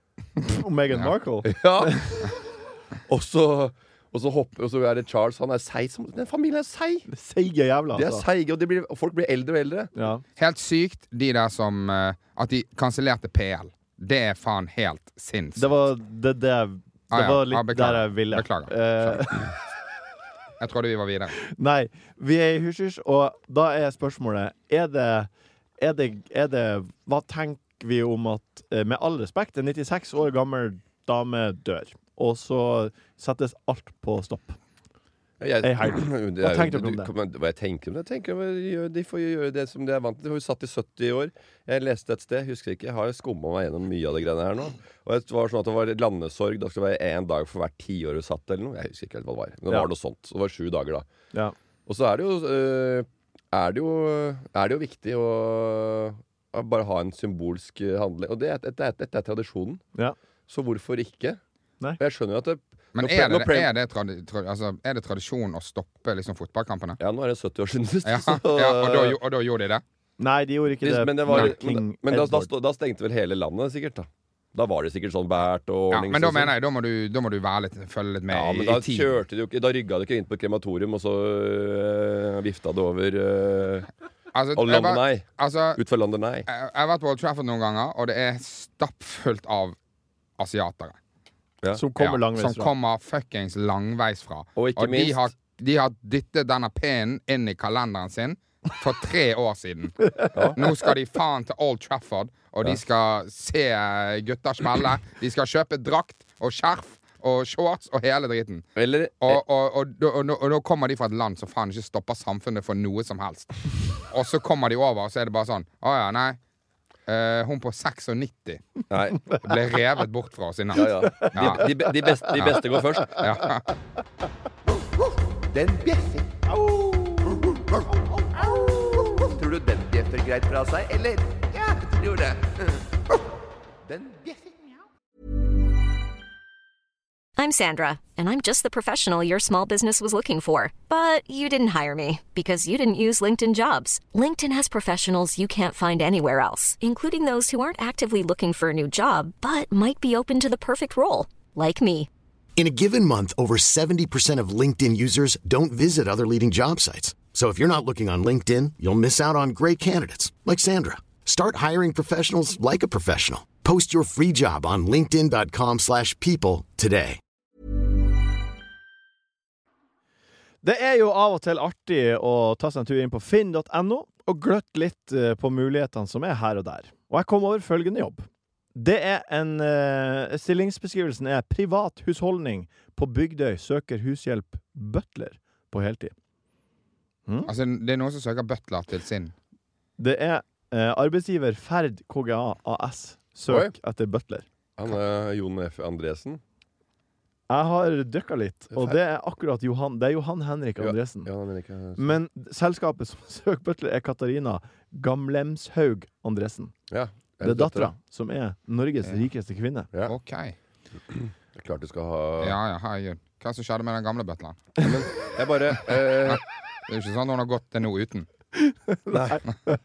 Og Meghan Ja. Markle. Ja. og, så, og, så hopper, og så er det Charles. Han er seig som Den familien er seig! Seige jævla, De er altså. seige, og, de blir, og folk blir eldre og eldre. Ja. Helt sykt, de der som eh, At de kansellerte P L. Det er faen helt sinnssykt. Det var det, det, det Ah, ja. var Ah, litt beklager. der jeg ville. Beklager. Eh, Jeg trodde vi var videre. nei, vi er i hysj-hysj, og da er spørsmålet Er det, er det, er det Hva tenker vi om at, eh, med all respekt, en nittiseks år gammel dame dør, og så settes alt på stopp? Jeg, Hey, hei. det Hva er jo- tenker du om du- det? kom- Hva jeg tenker om det? Jeg tenker, om- De får jo gjøre det som de er vant til. Hun satt i sytti år. Jeg leste et sted, husker ikke, jeg har skumma meg gjennom mye av det greiene her nå. Og det var sånn at det var landesorg. Da skulle det være én dag for hvert tiår hun satt, eller noe. Jeg husker ikke helt hva det var. Men det Ja. var noe sånt. Så det var sju dager, da. Ja. Og så er det jo øh, er, det jo, er det jo viktig å, å bare ha en symbolsk øh, handling. Og det er, dette, er, dette er tradisjonen. Ja. Så hvorfor ikke? Nei. Og jeg skjønner jo at det, Men når er pre- det, når pre- er, det tradi tra altså, er det tradisjon å stoppe liksom, fotballkampene? Ja, nå er det sytti år siden sist. Ja, så- ja og, da, gjo- og da gjorde de det? Nei, de gjorde ikke det. Men, det var, med men, King men da, da, Edward. stå- da stengte vel hele landet, sikkert. Da Da var det sikkert sånn bært og Ja, ordning. men da sånn. mener jeg, da må du, da må du være litt, følge litt med Ja, men i, da i tid. kjørte de jo ikke Da rygga de ikke inn på et krematorium, og så øh, vifta det over øh, Altså, Og jeg London var- Eye. altså, Ut for London Eye. jeg, jeg har vært på Old Trafford noen ganger, og det er stappfullt av asiatere. Som kommer Ja, langveis som fra. kommer fuckings langveis fra. Og ikke Og de minst har, de har dyttet denne pinnen inn i kalenderen sin for tre år siden. Nå skal de faen til Old Trafford, og de skal se gutter smelle. De skal kjøpe drakt og skjerf og shorts og hele driten. Eller Og, og, og, og, og, og da kommer de fra et land som faen ikke stopper samfunnet for noe som helst. Og så kommer de over, og så er det bare sånn Å ja, nei. Eh, hun på nittiseks Nei. ble revet bort fra oss i natt. Ja, ja. De, de, de, beste, de beste går først. Ja. Den bjeffer. Tror du den bjeffer greit fra seg, eller? Ja, jeg tror det. Den bjeffer. I'm Sandra, and I'm just the professional your small business was looking for. But you didn't hire me because you didn't use LinkedIn Jobs. LinkedIn has professionals you can't find anywhere else, including those who aren't actively looking for a new job, but might be open to the perfect role, like me. In a given month, over seventy percent of LinkedIn users don't visit other leading job sites. So if you're not looking on LinkedIn, you'll miss out on great candidates like Sandra. Start hiring professionals like a professional. Post your free job on linkedin dot com slash people today. Det er jo av og til artig å ta seg en tur inn på finn punktum no og gløtte litt på mulighetene som er her og der. Og jeg kom over følgende jobb. Det er en uh, stillingsbeskrivelsen er privat husholdning på Bygdøy søker hushjelp butler på heltid. Mm? Altså, det er noen som søker butler til sin. Det er uh, arbeidsgiver Ferd K G A A S søk Oi. Etter butler. Han er Jon F. Andresen. Jeg har dykket litt, og det er akkurat Johan, det er Johan Henrik Andresen. Ja, Henrik, ja, Men selskapet som søker butler er Katarina Gamlemshaug Andresen. Ja, det er dattera som er Norges ja. Rikeste kvinne. Ja. Ok. Det er klart du skal ha... Ja, ja, herregud. Hva som skjedde med den gamle butleren? Ja, men jeg bare... Eh... Det er jo ikke sånn at hun har gått til noe uten. Nei.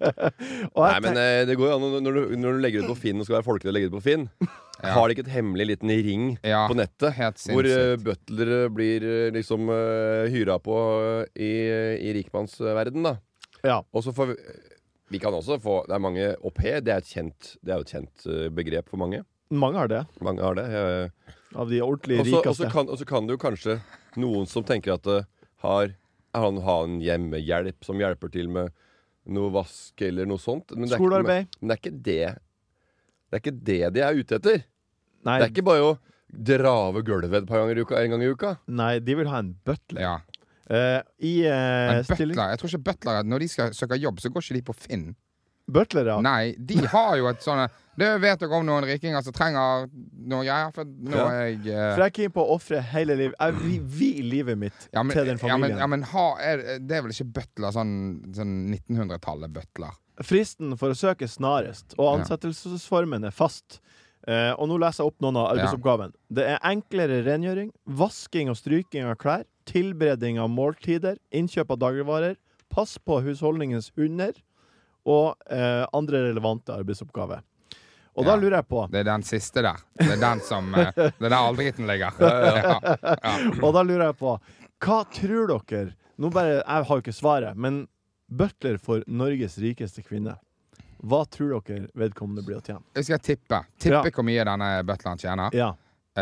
Nei, men eh, det går jo an når du, når du legger ut på Finn og skal være folkelig og legger ut på Finn. Ja. Har de ikke et hemmelig liten ring ja, på nettet hvor uh, butlere blir uh, liksom uh, hyra på uh, i, i rikmannsverden da? Ja. Og så får vi, vi kan også få, det er mange au pair, det er et kjent, det er jo et kjent uh, begrep for mange. Mange har det. Mange har det. Uh, Av de ordentlig også, rikeste. Og så kan, kan det jo kanskje noen som tenker at det uh, har han har en hjemmehjelp som hjelper til med noe vask eller noe sånt. Men det er Skolearbeid. Ikke, men det er ikke det Det er ikke det de er ute etter. Nei. Det er ikke bare å drave gulvet et par ganger i uka, en gang i uka. Nei, de vil ha en butler. Ja. Uh, I uh, en butler, jeg tror ikke butler når de skal søke jobb, så går ikke de på Finn. Butler, ja. Nei, de har jo et sånn det vet dere om noen rikinger som trenger noe greier. For nå ja. er jeg uh... For jeg er keen på å offre hele livet. Jeg vil, vil livet mitt ja, men, til den familien. Ja, men, ja, men ha, er, det er vel ikke butler sånn, sånn nittenhundretallet butler? Fristen for å søke snarest, og ansettelsesformen er fast. Uh, og nå leser jeg opp noen av arbeidsoppgaven. Ja. Det er enklere rengjøring, vasking og stryking av klær, tilberedning av måltider, innkjøp av dagligvarer, pass på husholdningens hunder, og uh, andre relevante arbeidsoppgaver. Og ja, da lurer jeg på det er den siste der. Det er den som uh, det er der aldriten ligger. Ja, ja. Og da lurer jeg på hva tror dere nå bare, jeg har jo ikke svaret, men butler for Norges rikeste kvinne, hva tror dere vedkommende blir å tjene? Jeg skal tippe. Tippe ja. Hvor mye denne butleren tjener. Ja.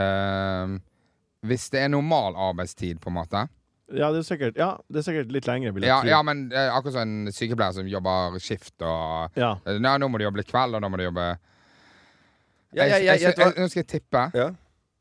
Uh, hvis det er normal arbeidstid, på en måte. Ja, det er sikkert, ja, det er sikkert litt lengre, vil jeg ja, tro. Ja, men uh, akkurat som en sykepleier som jobber skift, og ja. uh, nå må de jobbe litt kveld, og nå må de jobbe... Ja, ja, ja, jeg, jeg, jeg, nå skal jeg tippe. Ja.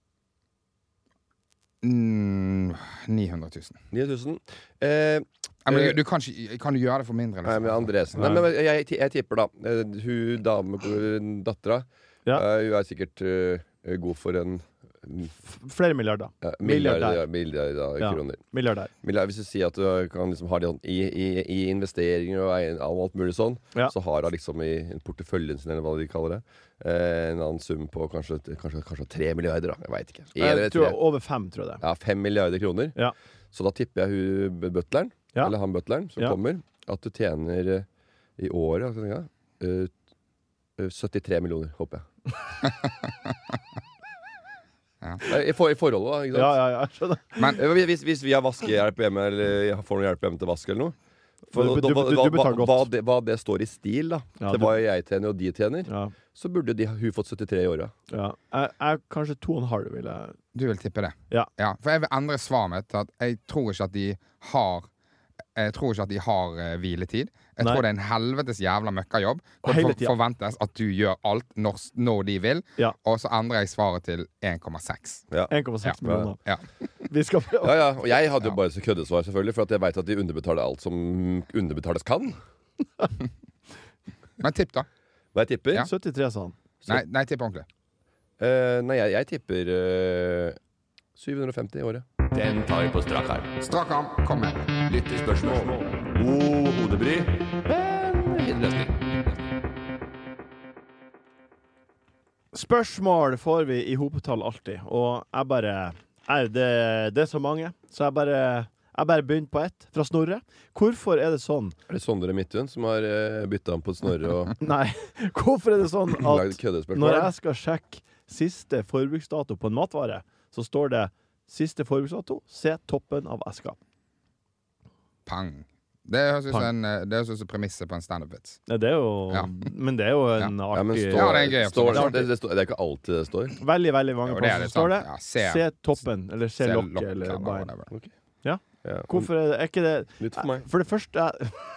Mm, ni hundre tusen. ni hundre tusen. Eh, ja, men du kan, ikke, kan du gjøre det for mindre? Liksom? Nei, men Andresen. Nei, men jeg, jeg, jeg tipper, da. Hun dame, dattera, ja. uh, hun er sikkert uh, god for en flere milliarder. Ja, milliarder, ja, milliarder ja, kroner. Milliarder. Milliarder. Hvis du sier at du kan liksom ha det sånn i, i, i investeringer og ein, alt mulig sånn, ja. Så har hun liksom i porteføljen sin, eller hva de kaller det, eh, en annen sum på kanskje, kanskje, kanskje tre milliarder, da. Jeg vet ikke. En, jeg tror jeg, over fem, tror jeg det. Ja, fem milliarder kroner. Ja. Så da tipper jeg hun butleren, ja. Eller han butleren som ja. Kommer, at du tjener uh, i året, altså, ja, uh, uh, syttitre millioner, håper jeg. Ja. I, for, I forholdet, da. Ikke sant? Ja, ja, ja, skjønner. Men hvis, hvis vi har vaskehjelp hjemme, eller får noe hjelp hjemme til vask eller noe, for, du, du, hva, du, du hva, hva, hva, det, hva det står i stil, da, ja, til hva jeg tjener og de tjener, ja. Så burde de, hun fått syttitre i året. Ja. Jeg, jeg, kanskje to og en halv vil jeg... Du vil tippe det? Ja. Ja. For jeg vil endre svaret mitt til at jeg tror ikke at de har Jeg tror ikke at de har uh, hviletid. Jeg Nei. Tror det er en helvetes jævla møkkajobb. Og det for, forventes at du gjør alt når, når de vil. Ja. Og så endrer jeg svaret til én komma seks. Ja. én komma seks millioner. Ja. Vi skal prøve. Ja, ja. Og jeg hadde jo bare så køddesvar, selvfølgelig, for at jeg vet at de underbetaler alt som underbetales kan. Men tipp, da. Hva jeg tipper? Ja. syttitre, sa han. Nei, nei, tipp ordentlig. Uh, nei, jeg, jeg tipper uh, syv hundre og femti i året. Den tar vi på strak arm. Strak arm, kom med. Lyttespørsmål. God hodebry. Men innløsning. Spørsmål får vi i hopetall alltid, og jeg bare er det, det er så mange, så jeg bare Jeg bare begynner på ett, fra Snorre. Hvorfor er det sånn? Er det Sondre Midtun som har uh, byttet om på Snorre og Nei, hvorfor er det sånn at når jeg skal sjekke siste forbruksdato på en matvare, så står det siste forbruksdato, se toppen av eska. Pang. Det høres ut som en, det høres ut som premisset på en stand-up-vits. Ja, det er jo, ja. Men det er jo en ja. artig... Ja, står, ja, det er gøy. Står, det, det, står, det er ikke alltid det står. Veldig, veldig mange jo, plasser står det. Ja, se, se toppen, eller se, se lokket, lokket, eller eller bare... Okay. Ja. Ja. Hvorfor er det er ikke det Nytt for meg. For det første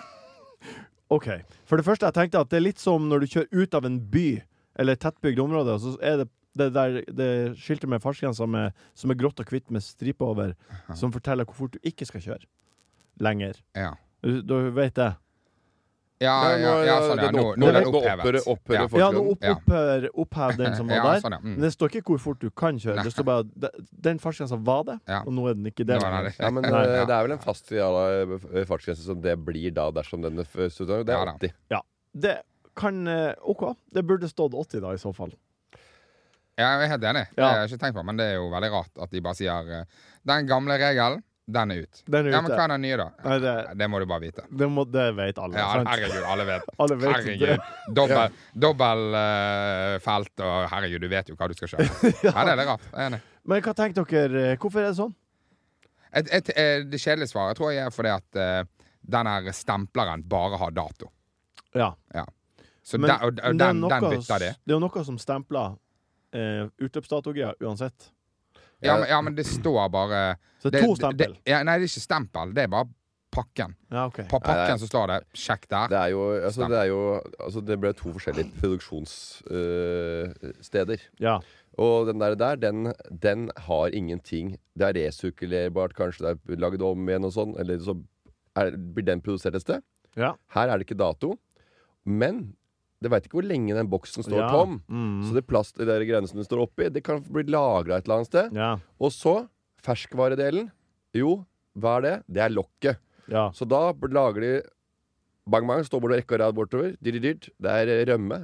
OK. For det første, jeg tenkte at det er litt som når du kjører ut av en by eller et tettbygd område, så er det det der det skiltet med fartsgrenser med, som er grått og hvitt med striper over, uh-huh. som forteller hvor fort du ikke skal kjøre lenger. Ja. Du, du vet det? Ja, ja, ja, sånn, ja. Nå, nå er det opphevet. Opphører, ja, nå opp, opphører, opphev den som var ja, der. Sånn, ja. mm. Men det står ikke hvor fort du kan kjøre. Det står bare de, den fartsgrensen var det, ja. og nå er den ikke det. Nå er det. Ja, men Nei, ja. det er vel en fast fartsgrense som det blir da, dersom den er det er åtti. Ja, det kan OK. Det burde stått åtti da, i så fall. Ja, jeg er helt enig. Det har jeg ikke tenkt på, men det er jo veldig rart at de bare sier den gamle regelen, den er ut. Den er ja, men hva er den nye da? Nei, det, det må du bare vite. Det, må, det vet alle. Ja, sant? herregud, alle vet. alle vet herregud. Dobbel, ja. dobbel uh, felt, og herregud, du vet jo hva du skal kjøre. ja. ja, det er litt rart. Jeg er enig. Men hva tenker dere? Hvorfor er det sånn? Et, et, et, det kjedelige svaret tror jeg er fordi at uh, den her stempleren bare har dato. Ja. ja. Så men, der, og, og den, den bytter de. Det er jo noe som stempler uh, utløpsdatogreier uansett. Ja men, ja, men det står bare Så det er to stempel? Det, ja, nei, det er ikke stempel. Det er bare pakken. Ja, okay. På pakken nei, så står det 'sjekk der'. Det er jo, altså, det, er jo altså, det ble to forskjellige produksjonssteder. Uh, ja. Og den der, der den, den har ingenting. Det er resirkulerbart, kanskje det er laget om igjen og sånn. Eller så er, blir den produsert et sted. Ja. Her er det ikke dato. Men det vet ikke hvor lenge den boksen står ja. tom. Mm. Så det plast i de grensene den står oppi, det kan bli lagret et eller annet sted. Ja. Og så, ferskvaredelen. Jo, hva er det? Det er lokket. Ja. Så da lager de bang bang, står både rekke og rad bortover. Dyrt, det er rømme.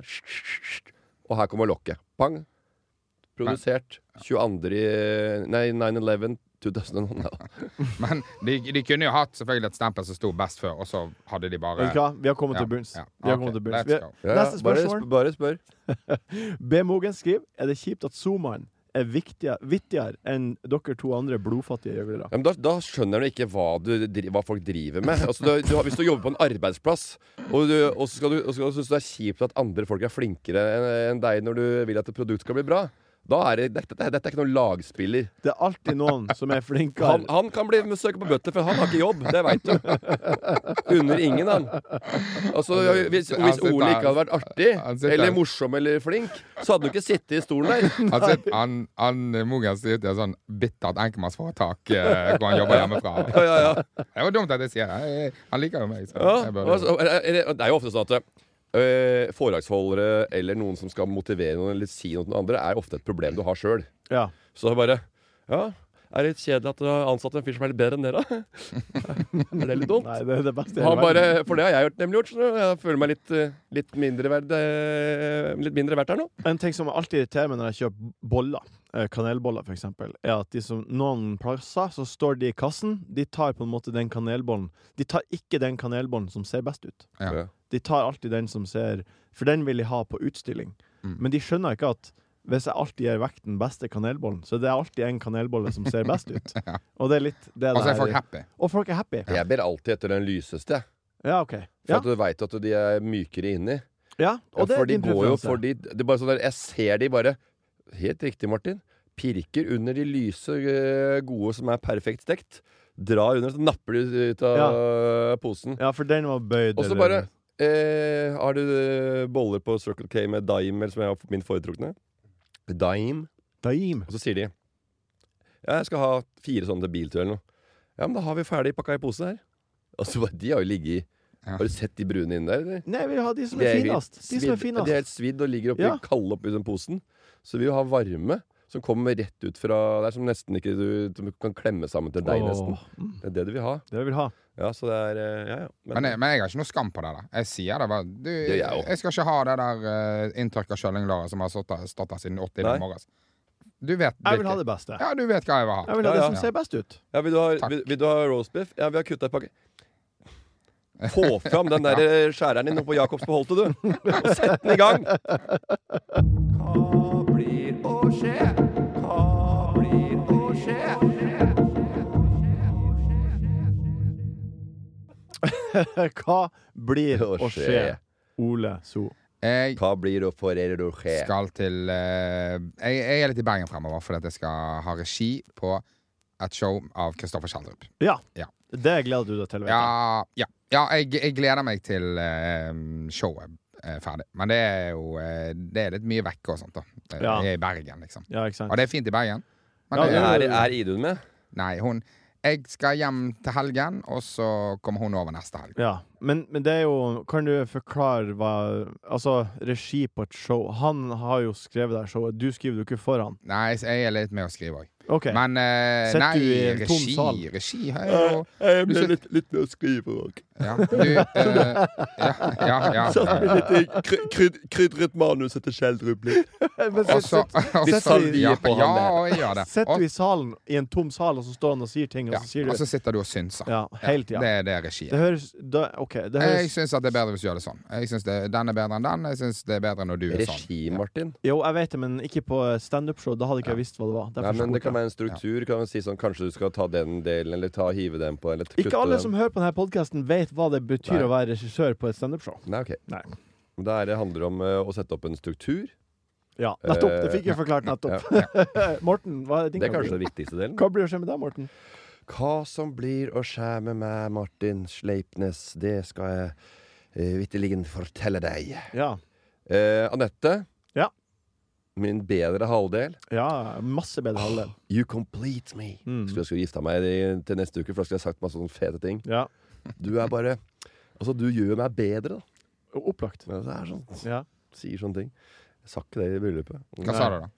Og her kommer lokket. Bang. Produsert tjueandre Nei, nine eleven to thousand one. Men de, de kunne jo hatt selvfølgelig et stempel som sto best før, og så hadde de bare Vet du hva? Vi har kommet ja, til bunns. ja. Vi har okay, kommet til bunns. let's go. Ja, Neste spørsmål. Bare, spør, bare spør. B. Mogen skriver: er det kjipt at Zoomeren er viktigere, vittigere enn dere to andre blodfattige gjøglere? Ja, men da, da skjønner du ikke hva, du, hva folk driver med. Altså, du, du, hvis du jobber på en arbeidsplass, og, du, og så skal du, og så synes du det er kjipt at andre folk er flinkere enn, enn deg når du vil at et produkt skal bli bra, da er det, dette, dette er ikke noen lagspiller. Det er alltid noen som er flinkere. Han, han kan bli søke på bøtter, for han har ikke jobb. Det vet du. Under ingen, han. Altså, hvis, hvis Ole ikke hadde vært artig, eller morsom eller flink, så hadde du ikke sittet i stolen der. Han, sitter, han, han Mogen sitter i et sånn bittert enkeltmannsforetak eh, hvor han jobber hjemmefra. Ja, ja, ja. Det var dumt at jeg sier det. Han liker jo meg. Så ja, jeg burde... altså, det er jo ofte sånn at Uh, foredragsholdere eller noen som skal motivere noen eller si noe til noen andre, er ofte et problem du har selv. Ja. Så bare ja, er det litt kjedelig at du har ansatt en fyr som er litt bedre enn dere? Er det litt dumt? Nei, det er det beste Han bare, for det har jeg gjort, nemlig gjort, så jeg føler meg litt, litt mindre verd uh, litt mindre verdt her nå. En ting som alltid irriterer meg når jeg kjøper boller, kanelboller for eksempel, er at de som, noen plasser så står de i kassen, de tar på en måte den kanelbollen, de tar ikke den kanelbollen som ser best ut. Ja. De tar alltid den som ser, for den vil de ha på utstilling. Mm. Men de skjønner ikke at hvis jeg alltid gir vekk den beste kanelbollen, så det er alltid en kanelbolle som ser best ut. ja. Og det er litt det Og så er folk happy. Og folk er happy. Jeg ber alltid etter den lyseste. Ja, ok. For Ja, at du vet at de er mykere inni. ja og Ja, det for er de din går jo preferanse. for de, det er bare sånn der, jeg ser de bare, helt riktig Martin, pirker under de lyse, øh, gode som er perfekt stekt. Drar under, så napper de ut av posen. Ja, for den var bøyd. Og så eller- bare eh, har du øh, boller på Circle K med daim, eller som jeg har min foretrukne. Daim. Daim. Og så sier de ja, jeg skal ha fire sånne til biltur eller noe. Ja, men da har vi ferdig pakka i pose her. Og så bare, de har jo ligget i Ja. Har du sett de brune inne der, eller? Nei, jeg vil ha de som De er er helt finest. De som er svidd- finest. De er helt svidd og ligger oppi, Ja. kalde oppi den posen. Så vi vil ha varme som kommer rett ut fra Det er som nesten ikke du, du kan klemme sammen til deg, Åh, nesten. mm, Det er det du vil ha. det vil jeg ha. Ja, så det er eh, Ja, ja. Men, jeg- men jeg har ikke noe skam på det der. Jeg sier det bare. Du, gjør jeg også. jeg skal ikke ha det der uh, inntørka kyllinglåret som har stått der, stått der siden åtte i Nei. morges. Du vet Jeg vil hvilket- ha det beste. Ja, du vet hva jeg vil ha. Jeg vil ha Ja, det ja. som ser best ut. Ja, vil du ha, Takk. vil, vil du ha roast beef? Ja, vi har kutta et pakke. Få fram den der skjæreren din oppe på Jacobs på Holte, du. Og sett den i gang! Hva blir å skje? Hva blir å skje? Hva blir Å å skje, skje. Ole So? Jeg Hva blir å få rere å skje? skal til eh, jeg, jeg er litt i Bergen fremover fordi at jeg skal ha regi på et show av Kristoffer Kjeldrup. Ja. Ja. Det gleder du deg til, vet jeg. Ja, ja. ja jeg, jeg gleder meg til uh, showet er ferdig. Men det er jo uh, det er litt mye vekk og sånt da. Det Ja. er i Bergen, liksom. Ja, ikke sant? Og det er fint i Bergen. Men Ja, det, det Er, er Idun med? nei, hun Jeg skal hjem til helgen, og så kommer hun over neste helg. Ja, men, men det er jo Kan du forklare hva Altså, regi på et show. Han har jo skrevet det her showet. Du skriver jo ikke for han. Nei, jeg er litt med å skrive òg. OK. Men uh, Sitter nei, du i en tom regi sal? Regi har jeg jo Jeg Du ble sit- litt, litt med å skrive òg. Ja, du uh, Ja, ja, ja. Satt med litt kry, kryd, krydret manus etter Kjeldrup litt. Men Og så Litt salvie ja, på han ja, der. og jeg gjør det. Sitter Og, du i salen, i en tom sal, og så står han og sier ting, og ja, så sier og du så sitter du og synser. Ja, hele tida. Det, det er regi. Det høres da, OK. Det Jeg høres syns at det er bedre hvis du gjør det sånn. Jeg synes det, Den er bedre enn den. Jeg syns det er bedre når du er sånn. Regi, Martin. Jo, jeg vet det, men ikke på standup-show. Da hadde ikke jeg visst hva det var. Nei, Derfor men Det spurte kan jeg. være en struktur. Kan man si sånn, Kanskje du skal ta den delen, eller ta hive den på, eller kutte Ikke alle den. som hører på denne podkasten, vet hva det betyr Nei. å være regissør på et standup-show. Nei, ok. Nei. Da er det handler om eh, å sette opp en struktur. Ja, nettopp. Det Eh, fikk jeg forklart nettopp. Ja. Morten, hva er din Det er kanskje kategori? den viktigste delen. Hva blir det å skje med deg, Morten? Hva som blir å skje med meg, Martin Sleipnes, det skal jeg uh, vitterlig fortelle deg. Ja. Eh, Anette. Ja. Min bedre halvdel. Ja, masse bedre halvdel. You complete me. Mm. Skulle jeg skulle gifte meg i- til neste uke, for da skulle jeg sagt masse sånne fete ting. Ja. Du er bare Altså, du gjør meg bedre, da. Og opplagt. Ja, det er sånn. Ja. Sier sånne ting. Jeg sa ikke det i bryllupet. Hva sa du, da?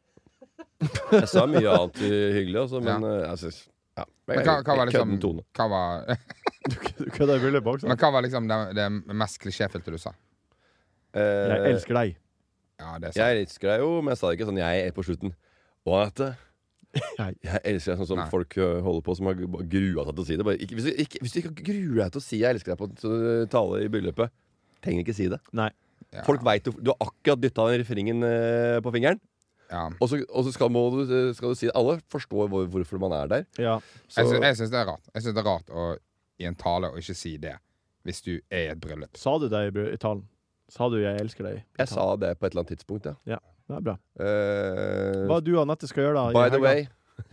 Jeg sa mye annet hyggelig, altså, men Ja. eh, jeg synes ja. Men hva, hva var liksom Kødden tone. Hva var, Du, du kødda i bryllupet også? men hva var liksom det, det mest klisjéfylte du sa? Eh, Jeg elsker deg. Ja, det sa Jeg elsker deg jo, men jeg sa det ikke sånn jeg er på slutten. Og Anette, Jeg. jeg elsker deg sånn som Nei. folk ø, holder på, som har g- grua seg til å si det. Bare, ikke, hvis, du ikke, hvis du ikke gruer deg til å si 'jeg elsker deg' på en tale i bryllupet, trenger ikke si det. Nei. Ja. Folk vet jo Du har akkurat dytta den refrengen eh, på fingeren, Ja. og så, og så skal, må du, skal du si det. Alle forstår hvor, hvorfor man er der. Ja. Så, Jeg, syns, jeg syns det er rart Jeg synes det er rart å, i en tale å ikke si det hvis du er i et bryllup. Sa du det i, bry- i talen? Sa du 'jeg elsker deg'? i jeg talen? sa det på et eller annet tidspunkt, ja. Det er bra. Eh, Hva du og Anette skal gjøre da? i by the helga? way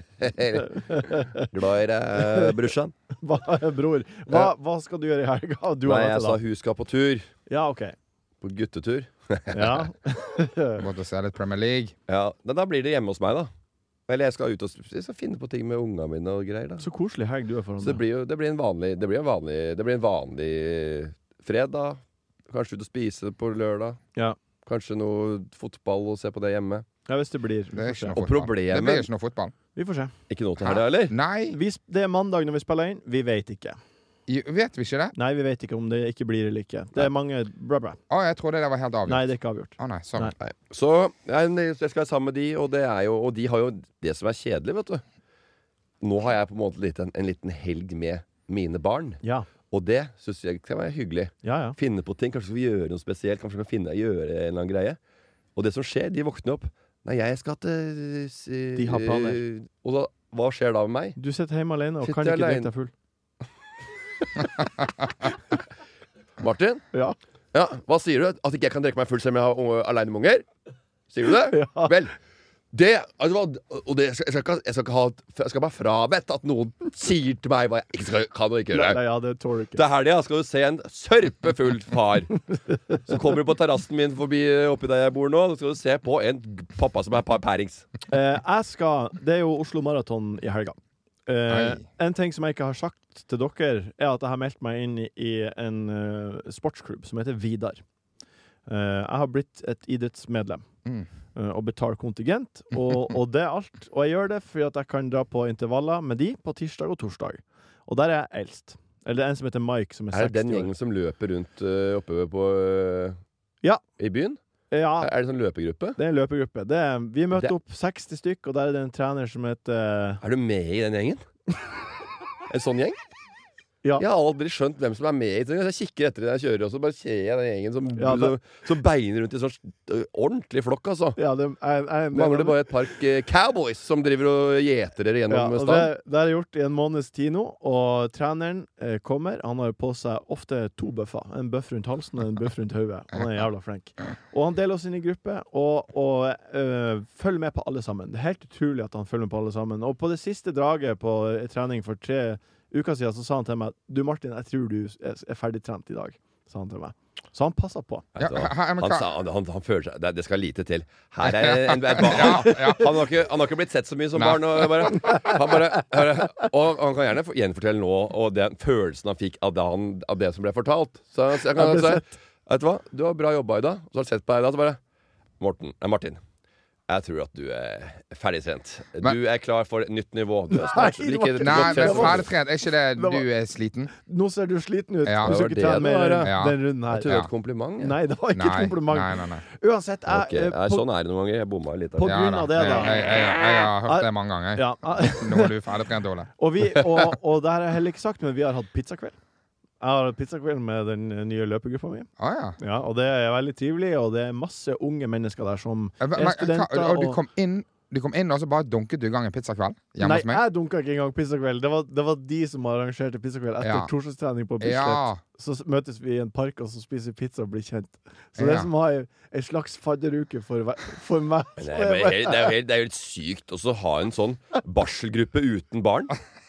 Glad i deg, brorsan. Hva, bror, hva, hva skal du gjøre i helga? Du og Nei, jeg Anette, sa da? hun skal på tur. Ja, OK. På guttetur. Ja. Måtte se litt Premier League. Ja, men da blir det hjemme hos meg, da. Eller jeg skal ut og jeg skal finne på ting med ungene mine og greier. da Så koselig helg du er foran Så det deg. blir jo det blir en vanlig Det blir en vanlig, det blir en vanlig fredag. Kanskje ut og spise på lørdag. Ja. Kanskje noe fotball og se på det hjemme. Ja, hvis det blir. Det Vi er får ikke se. noe Og fotball. problemet- Det blir ikke noe fotball. Vi får se. Ikke noe til helga, eller? Nei, Vi, sp- det er mandag når vi spiller inn. Vi vet ikke. jo, vet vi ikke det? Nei, vi vet ikke om det ikke blir eller ikke. Det er mange bra, bra. Å, jeg trodde det var helt avgjort. Nei, det er ikke avgjort. Å nei, sorry. Nei. Nei. Så jeg, jeg skal være sammen med de, og, det er jo, og de har jo det som er kjedelig, vet du. Nå har jeg på en måte litt en, en liten helg med mine barn. Ja. Og det syns jeg kan være hyggelig. Ja, ja. Finne på ting. Kanskje skal vi gjøre noe spesielt. Kanskje vi kan finne, gjøre en eller annen greie. Og det som skjer, de våkner opp. Nei, jeg skal til s- De har planer. Og da, hva skjer da med meg? Du sitter hjemme alene og Sitter kan ikke alene. drikke deg full. Martin? Ja. Ja, hva sier du? At ikke jeg kan drikke meg full selv om jeg har unge- alene med unger? Sier du det? Ja. Vel, det, altså, hva- og det, jeg, skal, jeg, skal ikke, jeg skal ikke ha Jeg skal bare frabedt at noen sier til meg hva jeg ikke skal, kan og ikke Nei, gjøre. nei, ja, det tåler du ikke. Til helga skal du se en sørpefull far. Så kommer du på terrassen min forbi oppi der jeg bor nå. Så skal du se på en pappa som er pa- pærings. Eh, jeg skal Det er jo Oslo Maraton i helga. Eh, Nei. en ting som jeg ikke har sagt til dere, er at jeg har meldt meg inn i, i en eh, sportsklubb som heter Vidar. Eh, jeg har blitt et idrettsmedlem. Mm. eh, Og betaler kontingent, og, og det er alt. Og jeg gjør det fordi at jeg kan dra på intervaller med de på tirsdag og torsdag. Og der er jeg eldst. Eller det er en som heter Mike, som er, Er det den seksti år. gjengen som løper rundt øh, oppe på øh, Ja. i byen? Ja, Er det sånn løpegruppe? det er en løpegruppe. Det er, vi møter Det- opp seksti stykk, og der er det en trener som heter Er du med i den gjengen? En sånn gjeng? Ja. Jeg har aldri skjønt hvem som er med i den. Jeg kikker etter det jeg kjører, og så bare ser jeg den gjengen som, Ja, det- som, som beiner rundt i en sånn øh, ordentlig flokk, altså. Ja, det er, er, Mangler bare et par øh, cowboys som driver og gjeter dere Ja, gjennom og det, staden. det har jeg gjort i en måneds tid nå, og treneren eh, kommer. Han har på seg ofte to bøffer. En bøff rundt halsen og en bøff rundt hodet. Han er jævla flink. Og han deler oss inn i gruppe, og, og øh, følger med på alle sammen. Det er helt utrolig at han følger med på alle sammen. Og på det siste draget på eh, trening for tre uka siden, så sa han til meg, du Martin, jeg tror du er ferdigtrent i dag, sa han til meg. Så han passet på. Ja, Vet du hva? her- men han, hva- sa, han, han, han føler seg det, det skal lite til. Her er en, en, en, Ja, ja. Han, har ikke, han har ikke blitt sett så mye som Nei. barn. Og, bare, han bare, hør, og han kan gjerne få- gjenfortelle nå og den følelsen han fikk av det, han, av det som ble fortalt. Så jeg kan Jeg ble si, sett. vet du hva, du har bra jobba i dag. Og så har du sett på deg i dag, så bare Morten, nei, Martin, jeg tror at du er ferdigtrent. Men- Du er klar for et nytt nivå. Du er snart Nei, det like var- Nei, godt men trent. ferdigtrent, er ikke det Det var- du er sliten? Nå ser du sliten ut. Ja. Du skal Det ikke var trene det mer det var, den, ja. den runden Jeg her. trodde det var Ja. et kompliment. jeg. Nei, det var ikke et kompliment. Nei, nei, nei. Uansett, jeg, Ok, eh, nei, på, sånn er det noen ganger. Jeg bomma litt. på her. grunn av det, da. Jeg, jeg, jeg, jeg har hørt det mange ganger. ja, Nå er du ferdigtrent, Ole. og, vi, og, og det har jeg heller ikke sagt, men vi har hatt pizzakveld. Jeg har hatt pizzakveld med den nye løpegruppa mi. Å ja. Ja, og det er veldig trivelig, og det er masse unge mennesker der som Men, er men, studenter. hva- og du og- kom inn Du kom inn og så bare dunket du i gang en pizzakveld hjemme Nei, hos meg? jeg dunka ikke engang pizzakveld. Det var, det var de som arrangerte pizzakveld etter Ja. torsdagstrening på Bislett. Ja. Så s- møtes vi i en park, og så spiser vi pizza og blir kjent. Så det Ja. er som å ha ei- ei slags fadderuke for, hver- for meg. Men Det er, bare helt, det, er jo helt, det er jo helt sykt også å ha en sånn barselgruppe uten barn.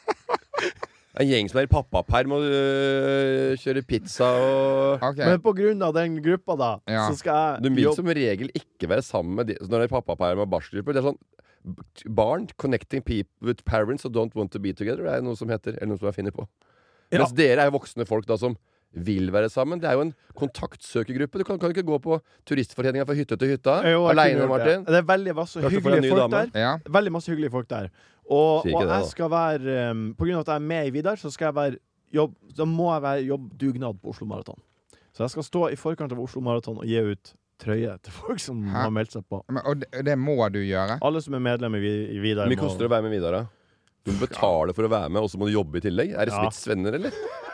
En gjeng som er i pappaperm og øh, kjører pizza og Ok. Men på grunn av den gruppa, da, Ja. så skal Du jeg vil jobbe som regel ikke være sammen med de når det er pappaperm og barselgrupper. Det er sånn b- Barn connecting people with parents who don't want to be together. Det er noe som heter, eller noe som jeg finner på. Ja. Mens dere er jo voksne folk da som vil være sammen. Det er jo en kontaktsøkergruppe. Du kan, kan ikke gå på turistforeninga fra hytte til hytta Jo, jeg aleine, kunne gjort Martin. Det. Det er veldig masse Kanskje få deg en ny hyggelige folk dame. der. Ja. Veldig masse hyggelige folk der. Og, Si ikke og det, jeg da. skal være um, På grunn av at jeg er med i Vidar, så skal jeg være jobb, da må jeg være jobbdugnad på Oslo Maraton. Så jeg skal stå i forkant av Oslo Maraton og gi ut trøye til folk som Hæ? har meldt seg på. Men, og det, det må du gjøre? Alle som er medlem i, Vi- i Vidar, Hvor mye koster det å være med Vidar, da? Du må betale for å være med, og så må du jobbe i tillegg. Er det Ja. Smiths venner, eller?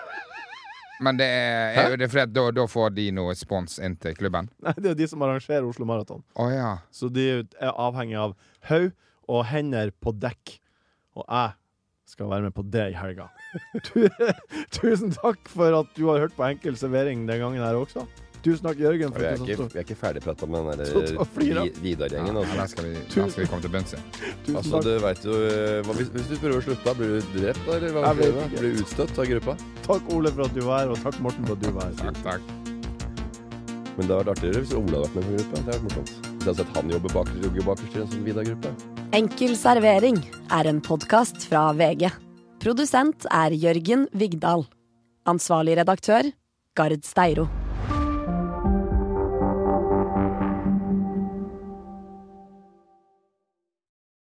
Men det er, Hæ? er det fordi at da, da får de noe spons inn til klubben? Nei, det er jo de som arrangerer Oslo Maraton. Å ja. Så de er avhengig av haug og hender på dekk. Og jeg skal være med på det i helga. Tu- Tusen takk for at du har hørt på Enkel servering den gangen her også. Tusen takk, Jørgen. For Vi er at du ikke, stod. vi er ikke ferdigprata med den Så ta der flir, da. Vi- Vidar-gjengen. Ja, Altså. der skal vi, der skal vi komme til bunns i. Tusen Altså, takk. du vet jo øh, hva, hvis, hvis du prøver å slutte, da blir du drept, da? Eller hva Jeg blir vet du? ikke. Blir du utstøtt av gruppa? Takk, Ole, for at du var her, og takk, Morten, for at du var her. Takk, takk. Men det hadde vært artigere hvis Ola hadde vært med på gruppa. Det hadde vært morsomt. Hvis jeg hadde sett han jobbe bakerst, jogge bakerst i en sånn Vidar-gruppe. Enkel servering er en podkast fra V G. Produsent er Jørgen Vigdal. Ansvarlig redaktør, Gard Steiro.